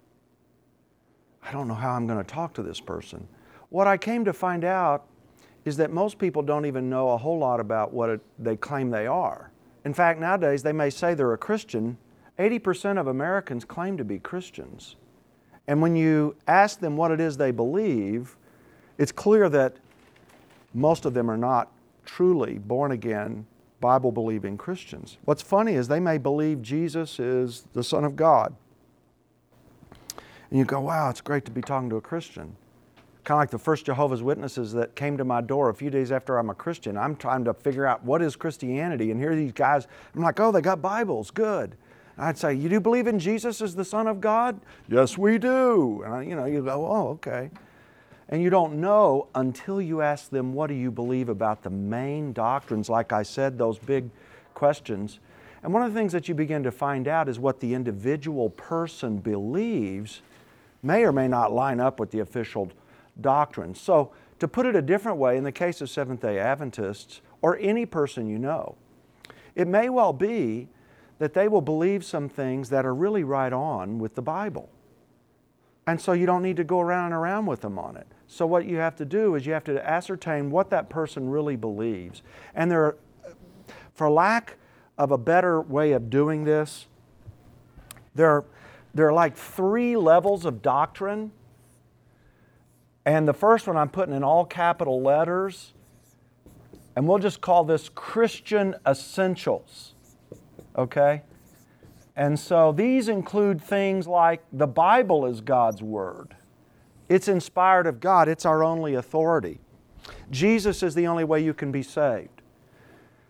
I don't know how I'm going to talk to this person. What I came to find out is that most people don't even know a whole lot about what it, they claim they are. In fact, nowadays they may say they're a Christian. eighty percent of Americans claim to be Christians. And when you ask them what it is they believe, it's clear that most of them are not truly born-again, Bible-believing Christians. What's funny is they may believe Jesus is the Son of God. And you go, wow, it's great to be talking to a Christian. Kind of like the first Jehovah's Witnesses that came to my door a few days after I'm a Christian. I'm trying to figure out what is Christianity, and here are these guys. I'm like, oh, they got Bibles, good. And I'd say, you do believe in Jesus as the Son of God? Yes, we do. And I, you know, you go, oh, okay. And you don't know until you ask them, what do you believe about the main doctrines? Like I said, those big questions. And one of the things that you begin to find out is what the individual person believes may or may not line up with the official doctrine. So to put it a different way, in the case of Seventh-day Adventists, or any person you know, it may well be that they will believe some things that are really right on with the Bible. And so you don't need to go around and around with them on it. So what you have to do is you have to ascertain what that person really believes. And there are, for lack of a better way of doing this, there are, there are like three levels of doctrine. And the first one I'm putting in all capital letters, and we'll just call this Christian Essentials, okay? And so these include things like the Bible is God's Word. It's inspired of God. It's our only authority. Jesus is the only way you can be saved.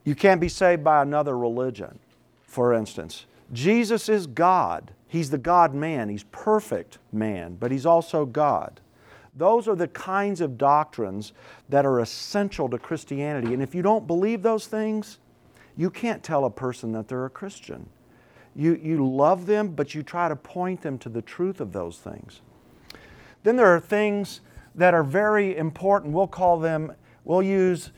You can't be saved by another religion, for instance. Jesus is God. He's the God-man. He's perfect man, but He's also God. Those are the kinds of doctrines that are essential to Christianity. And if you don't believe those things, you can't tell a person that they're a Christian. You, you love them, but you try to point them to the truth of those things. Then there are things that are very important. We'll call them, we'll use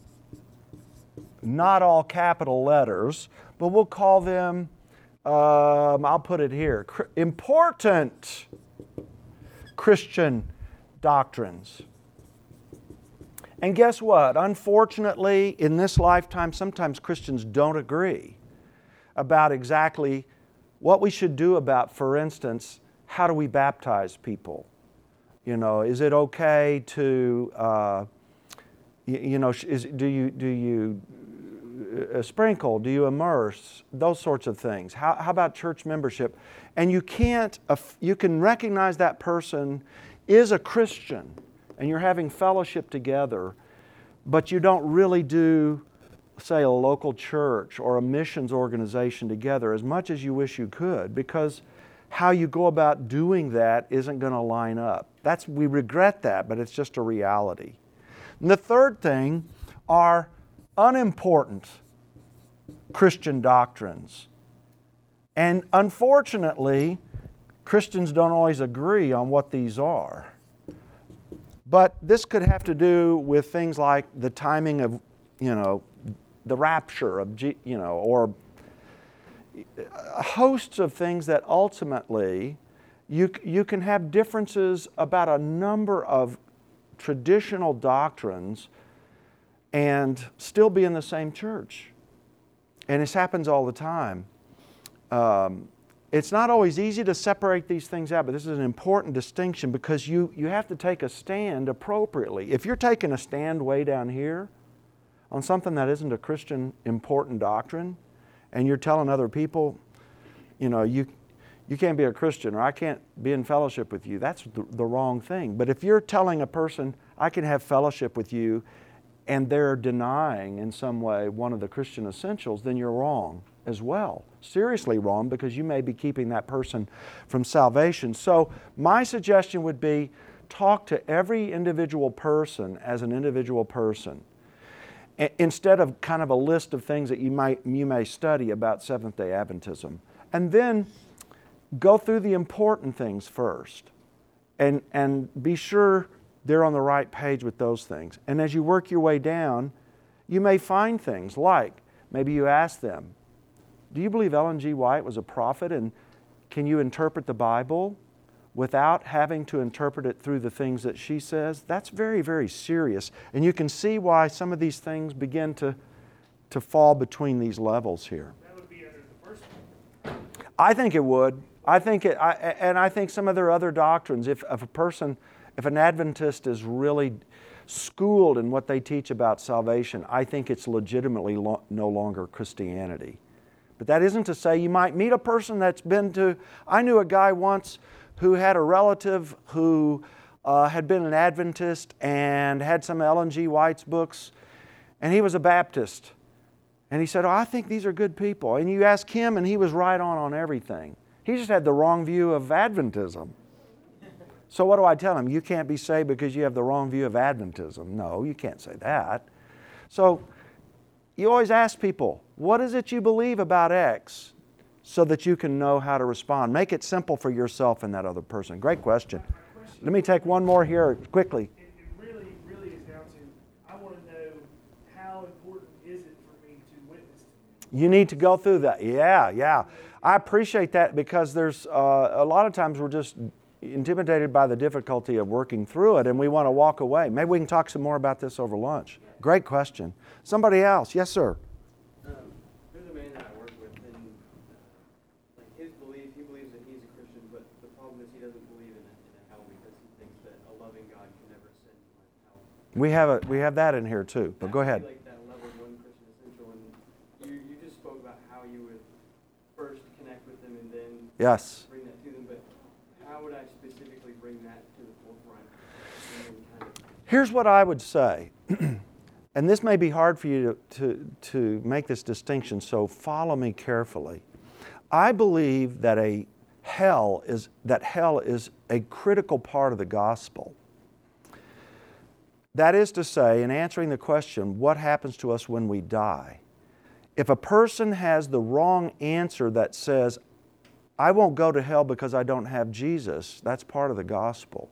not all capital letters, but we'll call them, um, I'll put it here, cr- important Christian doctrines. And guess what? Unfortunately, in this lifetime, sometimes Christians don't agree about exactly what we should do about, for instance, how do we baptize people? You know, is it okay to, uh, you, you know, is, do you do you uh, sprinkle? Do you immerse? Those sorts of things. How, how about church membership? And you can't, uh, you can recognize that person is a Christian and you're having fellowship together, but you don't really do, say, a local church or a missions organization together as much as you wish you could, because how you go about doing that isn't going to line up. That's, we regret that, but it's just a reality. And the third thing are unimportant Christian doctrines. And unfortunately, Christians don't always agree on what these are. But this could have to do with things like the timing of, you know, the rapture of, you know, or hosts of things that ultimately you, you can have differences about a number of traditional doctrines and still be in the same church. And this happens all the time. Um, it's not always easy to separate these things out, but this is an important distinction because you, you have to take a stand appropriately. If you're taking a stand way down here on something that isn't a Christian important doctrine, and you're telling other people, you know, you you can't be a Christian or I can't be in fellowship with you, that's the, the wrong thing. But if you're telling a person, I can have fellowship with you, and they're denying in some way one of the Christian essentials, then you're wrong as well. Seriously wrong, because you may be keeping that person from salvation. So my suggestion would be talk to every individual person as an individual person, instead of kind of a list of things that you might you may study about Seventh-day Adventism. And then go through the important things first and, and be sure they're on the right page with those things. And as you work your way down, you may find things like, maybe you ask them, do you believe Ellen G. White was a prophet, and can you interpret the Bible without having to interpret it through the things that she says? That's very, very serious. And you can see why some of these things begin to, to fall between these levels here. That would be under the first one. I think it would. I think it, I, and I think some of their other doctrines, if, if a person, if an Adventist is really schooled in what they teach about salvation, I think it's legitimately lo- no longer Christianity. But that isn't to say you might meet a person that's been to, I knew a guy once who had a relative who uh, had been an Adventist and had some Ellen G. White's books, and he was a Baptist. And he said, oh, I think these are good people. And you ask him, and he was right on on everything. He just had the wrong view of Adventism. So what do I tell him? You can't be saved because you have the wrong view of Adventism. No, you can't say that. So you always ask people, what is it you believe about X? So that you can know how to respond. Make it simple for yourself and that other person. Great question. Let me take one more here quickly. It, it really, really is down to, I want to know how important is it for me to witness to you? You need to go through that. Yeah, yeah. I appreciate that, because there's uh, a lot of times we're just intimidated by the difficulty of working through it and we want to walk away. Maybe we can talk some more about this over lunch. Great question. Somebody else. Yes, sir. We have a we have that in here too. But go ahead. Like that level one Christian essential, and you, you just spoke about how you would first connect with them and then yes. bring that to them. But how would I specifically bring that to the forefront? And kind of... Here's what I would say, and this may be hard for you to, to, to make this distinction, so follow me carefully. I believe that a hell is that hell is a critical part of the gospel. That is to say, in answering the question, what happens to us when we die? If a person has the wrong answer that says, I won't go to hell because I don't have Jesus, that's part of the gospel.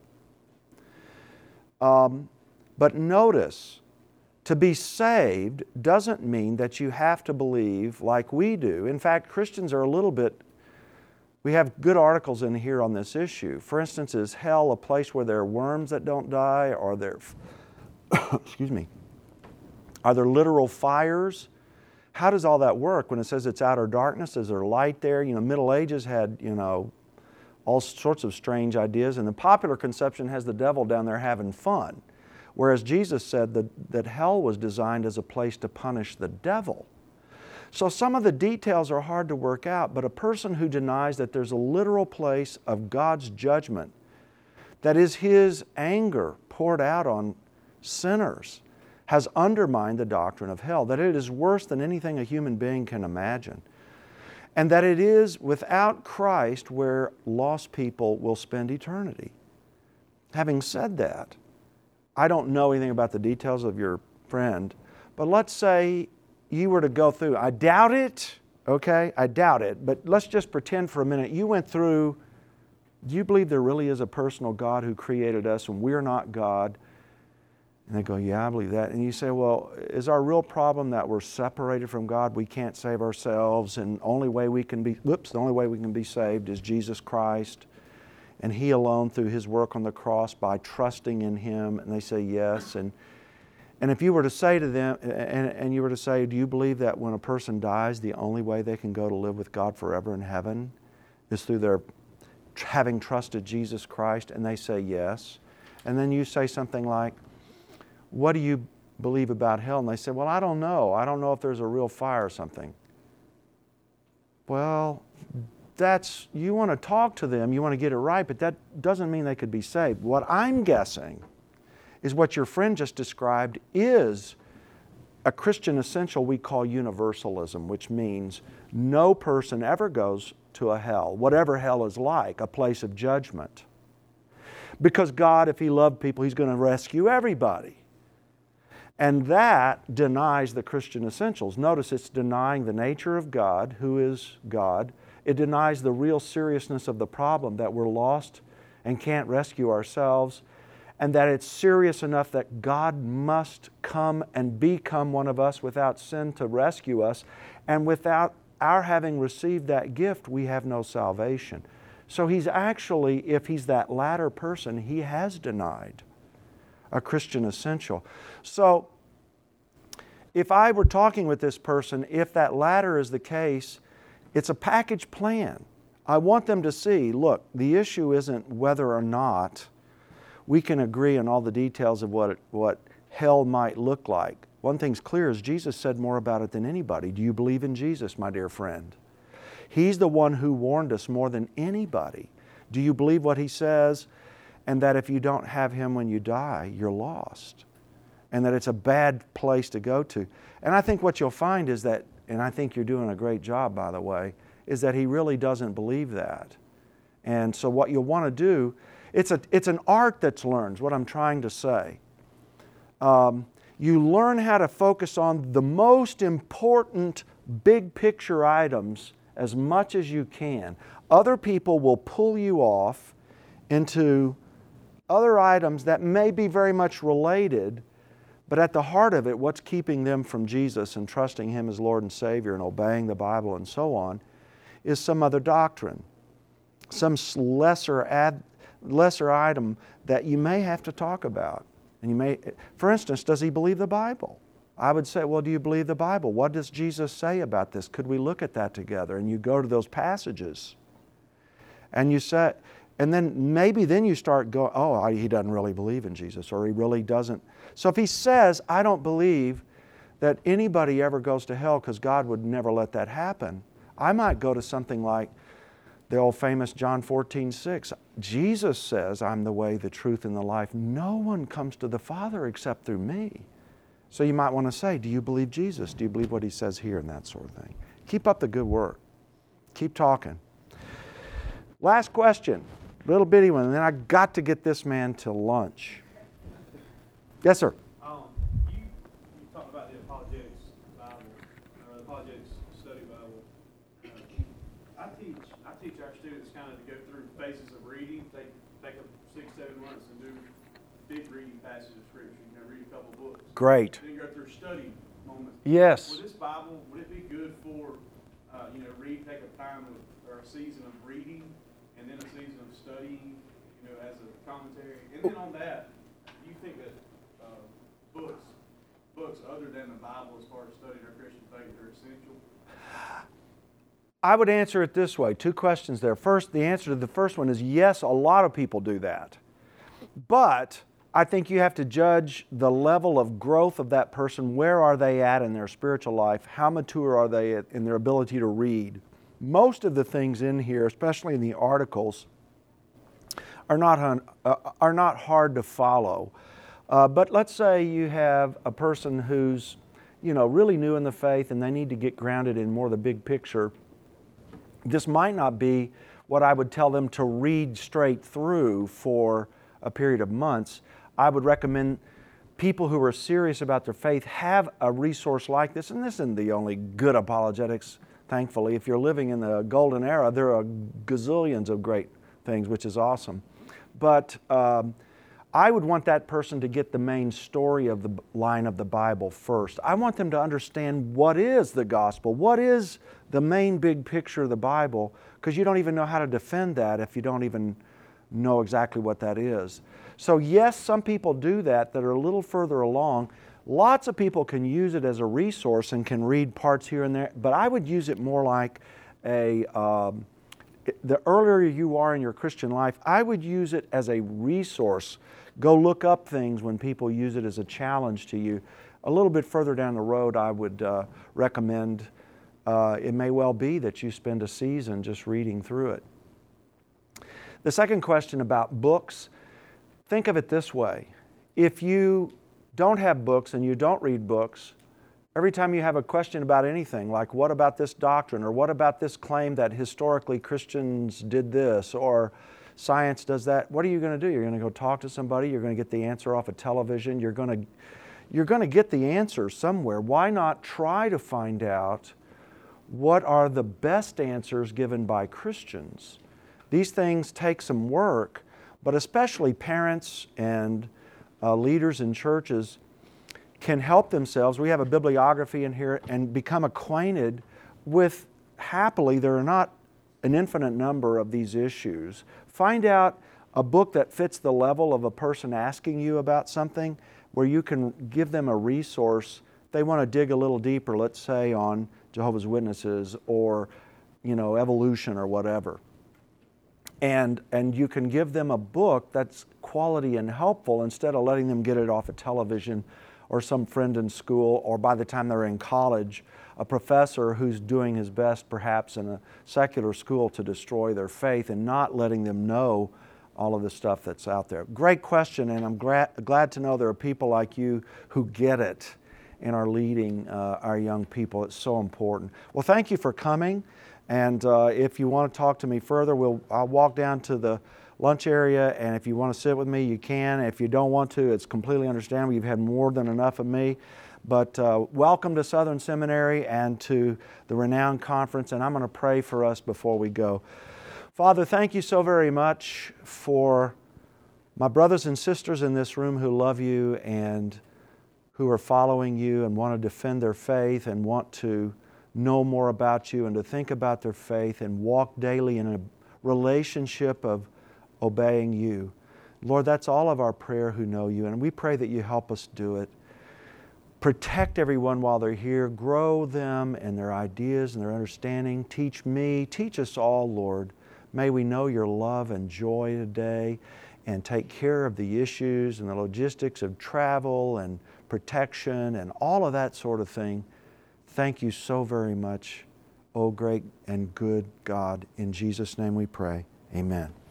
Um, but notice, to be saved doesn't mean that you have to believe like we do. In fact, Christians are a little bit, we have good articles in here on this issue. For instance, is hell a place where there are worms that don't die? Or there, excuse me, are there literal fires? How does all that work when it says it's outer darkness? Is there light there? You know, Middle Ages had, you know, all sorts of strange ideas, and the popular conception has the devil down there having fun. Whereas Jesus said that, that hell was designed as a place to punish the devil. So some of the details are hard to work out, but a person who denies that there's a literal place of God's judgment, that is His anger poured out on sinners, has undermined the doctrine of hell, that it is worse than anything a human being can imagine, and that it is without Christ where lost people will spend eternity. Having said that, I don't know anything about the details of your friend, but let's say you were to go through, I doubt it, okay? I doubt it, but let's just pretend for a minute you went through, do you believe there really is a personal God who created us and we're not God? And they go, yeah, I believe that. And you say, well, is our real problem that we're separated from God? We can't save ourselves, and only way we can be, whoops, the only way we can be saved is Jesus Christ, and He alone through His work on the cross by trusting in Him. And they say yes. And and if you were to say to them, and, and you were to say, do you believe that when a person dies, the only way they can go to live with God forever in heaven is through their having trusted Jesus Christ? And they say yes. And then you say something like, what do you believe about hell? And they say, well, I don't know. I don't know if there's a real fire or something. Well, that's, you want to talk to them, you want to get it right, but that doesn't mean they could be saved. What I'm guessing is what your friend just described is a Christian essential we call universalism, which means no person ever goes to a hell, whatever hell is like, a place of judgment. Because God, if He loved people, He's going to rescue everybody. And that denies the Christian essentials. Notice it's denying the nature of God, who is God. It denies the real seriousness of the problem, that we're lost and can't rescue ourselves, and that it's serious enough that God must come and become one of us without sin to rescue us, and without our having received that gift, we have no salvation. So He's actually, if He's that latter person, He has denied a Christian essential. So, if I were talking with this person, if that latter is the case, it's a package plan. I want them to see, look, the issue isn't whether or not we can agree on all the details of what, it, what hell might look like. One thing's clear is Jesus said more about it than anybody. Do you believe in Jesus, my dear friend? He's the one who warned us more than anybody. Do you believe what He says? And that if you don't have Him when you die, you're lost. And that it's a bad place to go to. And I think what you'll find is that, and I think you're doing a great job, by the way, is that he really doesn't believe that. And so what you'll want to do, it's, a, it's an art that's learned, is what I'm trying to say. Um, you learn how to focus on the most important big picture items as much as you can. Other people will pull you off into other items that may be very much related, but at the heart of it, what's keeping them from Jesus and trusting Him as Lord and Savior and obeying the Bible and so on is some other doctrine, some lesser ad, lesser item that you may have to talk about. And you may, for instance, does he believe the Bible? I would say, well, do you believe the Bible? What does Jesus say about this? Could we look at that together? And you go to those passages, and you say, and then maybe then you start going, oh, he doesn't really believe in Jesus, or he really doesn't. So if he says, I don't believe that anybody ever goes to hell because God would never let that happen, I might go to something like the old famous John fourteen six. Jesus says, I'm the way, the truth, and the life. No one comes to the Father except through me. So you might want to say, do you believe Jesus? Do you believe what he says here, and that sort of thing. Keep up the good work. Keep talking. Last question, little bitty one, and then I got to get this man to lunch. Yes, sir. Um, you, you talked about the apologetics Bible, or the apologetics study Bible. Uh, I teach I teach our students kind of to go through phases of reading. They take up six, seven months and do big reading passages of Scripture. You know, read a couple books. Great. Then go through study moments. Yes. Would this Bible, would it be good for, uh, you know, read, take a time of, or a season of reading, and then a season of studying, you know, as a commentary? And then on that, do you think that uh, books, books other than the Bible as far as studying our Christian faith are essential? I would answer it this way. Two questions there. First, the answer to the first one is yes, a lot of people do that. But I think you have to judge the level of growth of that person. Where are they at in their spiritual life? How mature are they in their ability to read? Most of the things in here, especially in the articles, are not, un, uh, are not hard to follow. Uh, but let's say you have a person who's, you know, really new in the faith and they need to get grounded in more of the big picture. This might not be what I would tell them to read straight through for a period of months. I would recommend people who are serious about their faith have a resource like this. And this isn't the only good apologetics, thankfully. If you're living in the golden era, there are gazillions of great things, which is awesome. But um, I would want that person to get the main story of the line of the Bible first. I want them to understand what is the gospel, what is the main big picture of the Bible, because you don't even know how to defend that if you don't even know exactly what that is. So yes, some people do that that are a little further along. Lots of people can use it as a resource and can read parts here and there, but I would use it more like a, um, the earlier you are in your Christian life, I would use it as a resource. Go look up things when people use it as a challenge to you. A little bit further down the road, I would uh, recommend, uh, it may well be that you spend a season just reading through it. The second question about books, think of it this way. If you don't have books and you don't read books, every time you have a question about anything, like what about this doctrine, or what about this claim that historically Christians did this, or science does that, what are you going to do? You're going to go talk to somebody, you're going to get the answer off of television, you're going to, you're going to get the answer somewhere. Why not try to find out what are the best answers given by Christians? These things take some work, but especially parents and uh, leaders in churches can help themselves. We have a bibliography in here, and become acquainted with, happily, there are not an infinite number of these issues. Find out a book that fits the level of a person asking you about something, where you can give them a resource. They want to dig a little deeper, let's say on Jehovah's Witnesses or, you know, evolution or whatever. And, and you can give them a book that's quality and helpful instead of letting them get it off of television or some friend in school, or by the time they're in college, a professor who's doing his best perhaps in a secular school to destroy their faith and not letting them know all of the stuff that's out there. Great question, and I'm gra- glad to know there are people like you who get it and are leading uh, our young people. It's so important. Well, thank you for coming. And uh, if you want to talk to me further, we'll, I'll walk down to the lunch area, and if you want to sit with me, you can. If you don't want to, it's completely understandable. You've had more than enough of me. But uh, welcome to Southern Seminary and to the renowned conference, and I'm going to pray for us before we go. Father, thank you so very much for my brothers and sisters in this room who love you and who are following you and want to defend their faith and want to know more about you and to think about their faith and walk daily in a relationship of obeying you. Lord, that's all of our prayer who know you, and we pray that you help us do it. Protect everyone while they're here. Grow them and their ideas and their understanding. Teach me. Teach us all, Lord. May we know your love and joy today and take care of the issues and the logistics of travel and protection and all of that sort of thing. Thank you so very much, O great and good God. In Jesus' name we pray. Amen.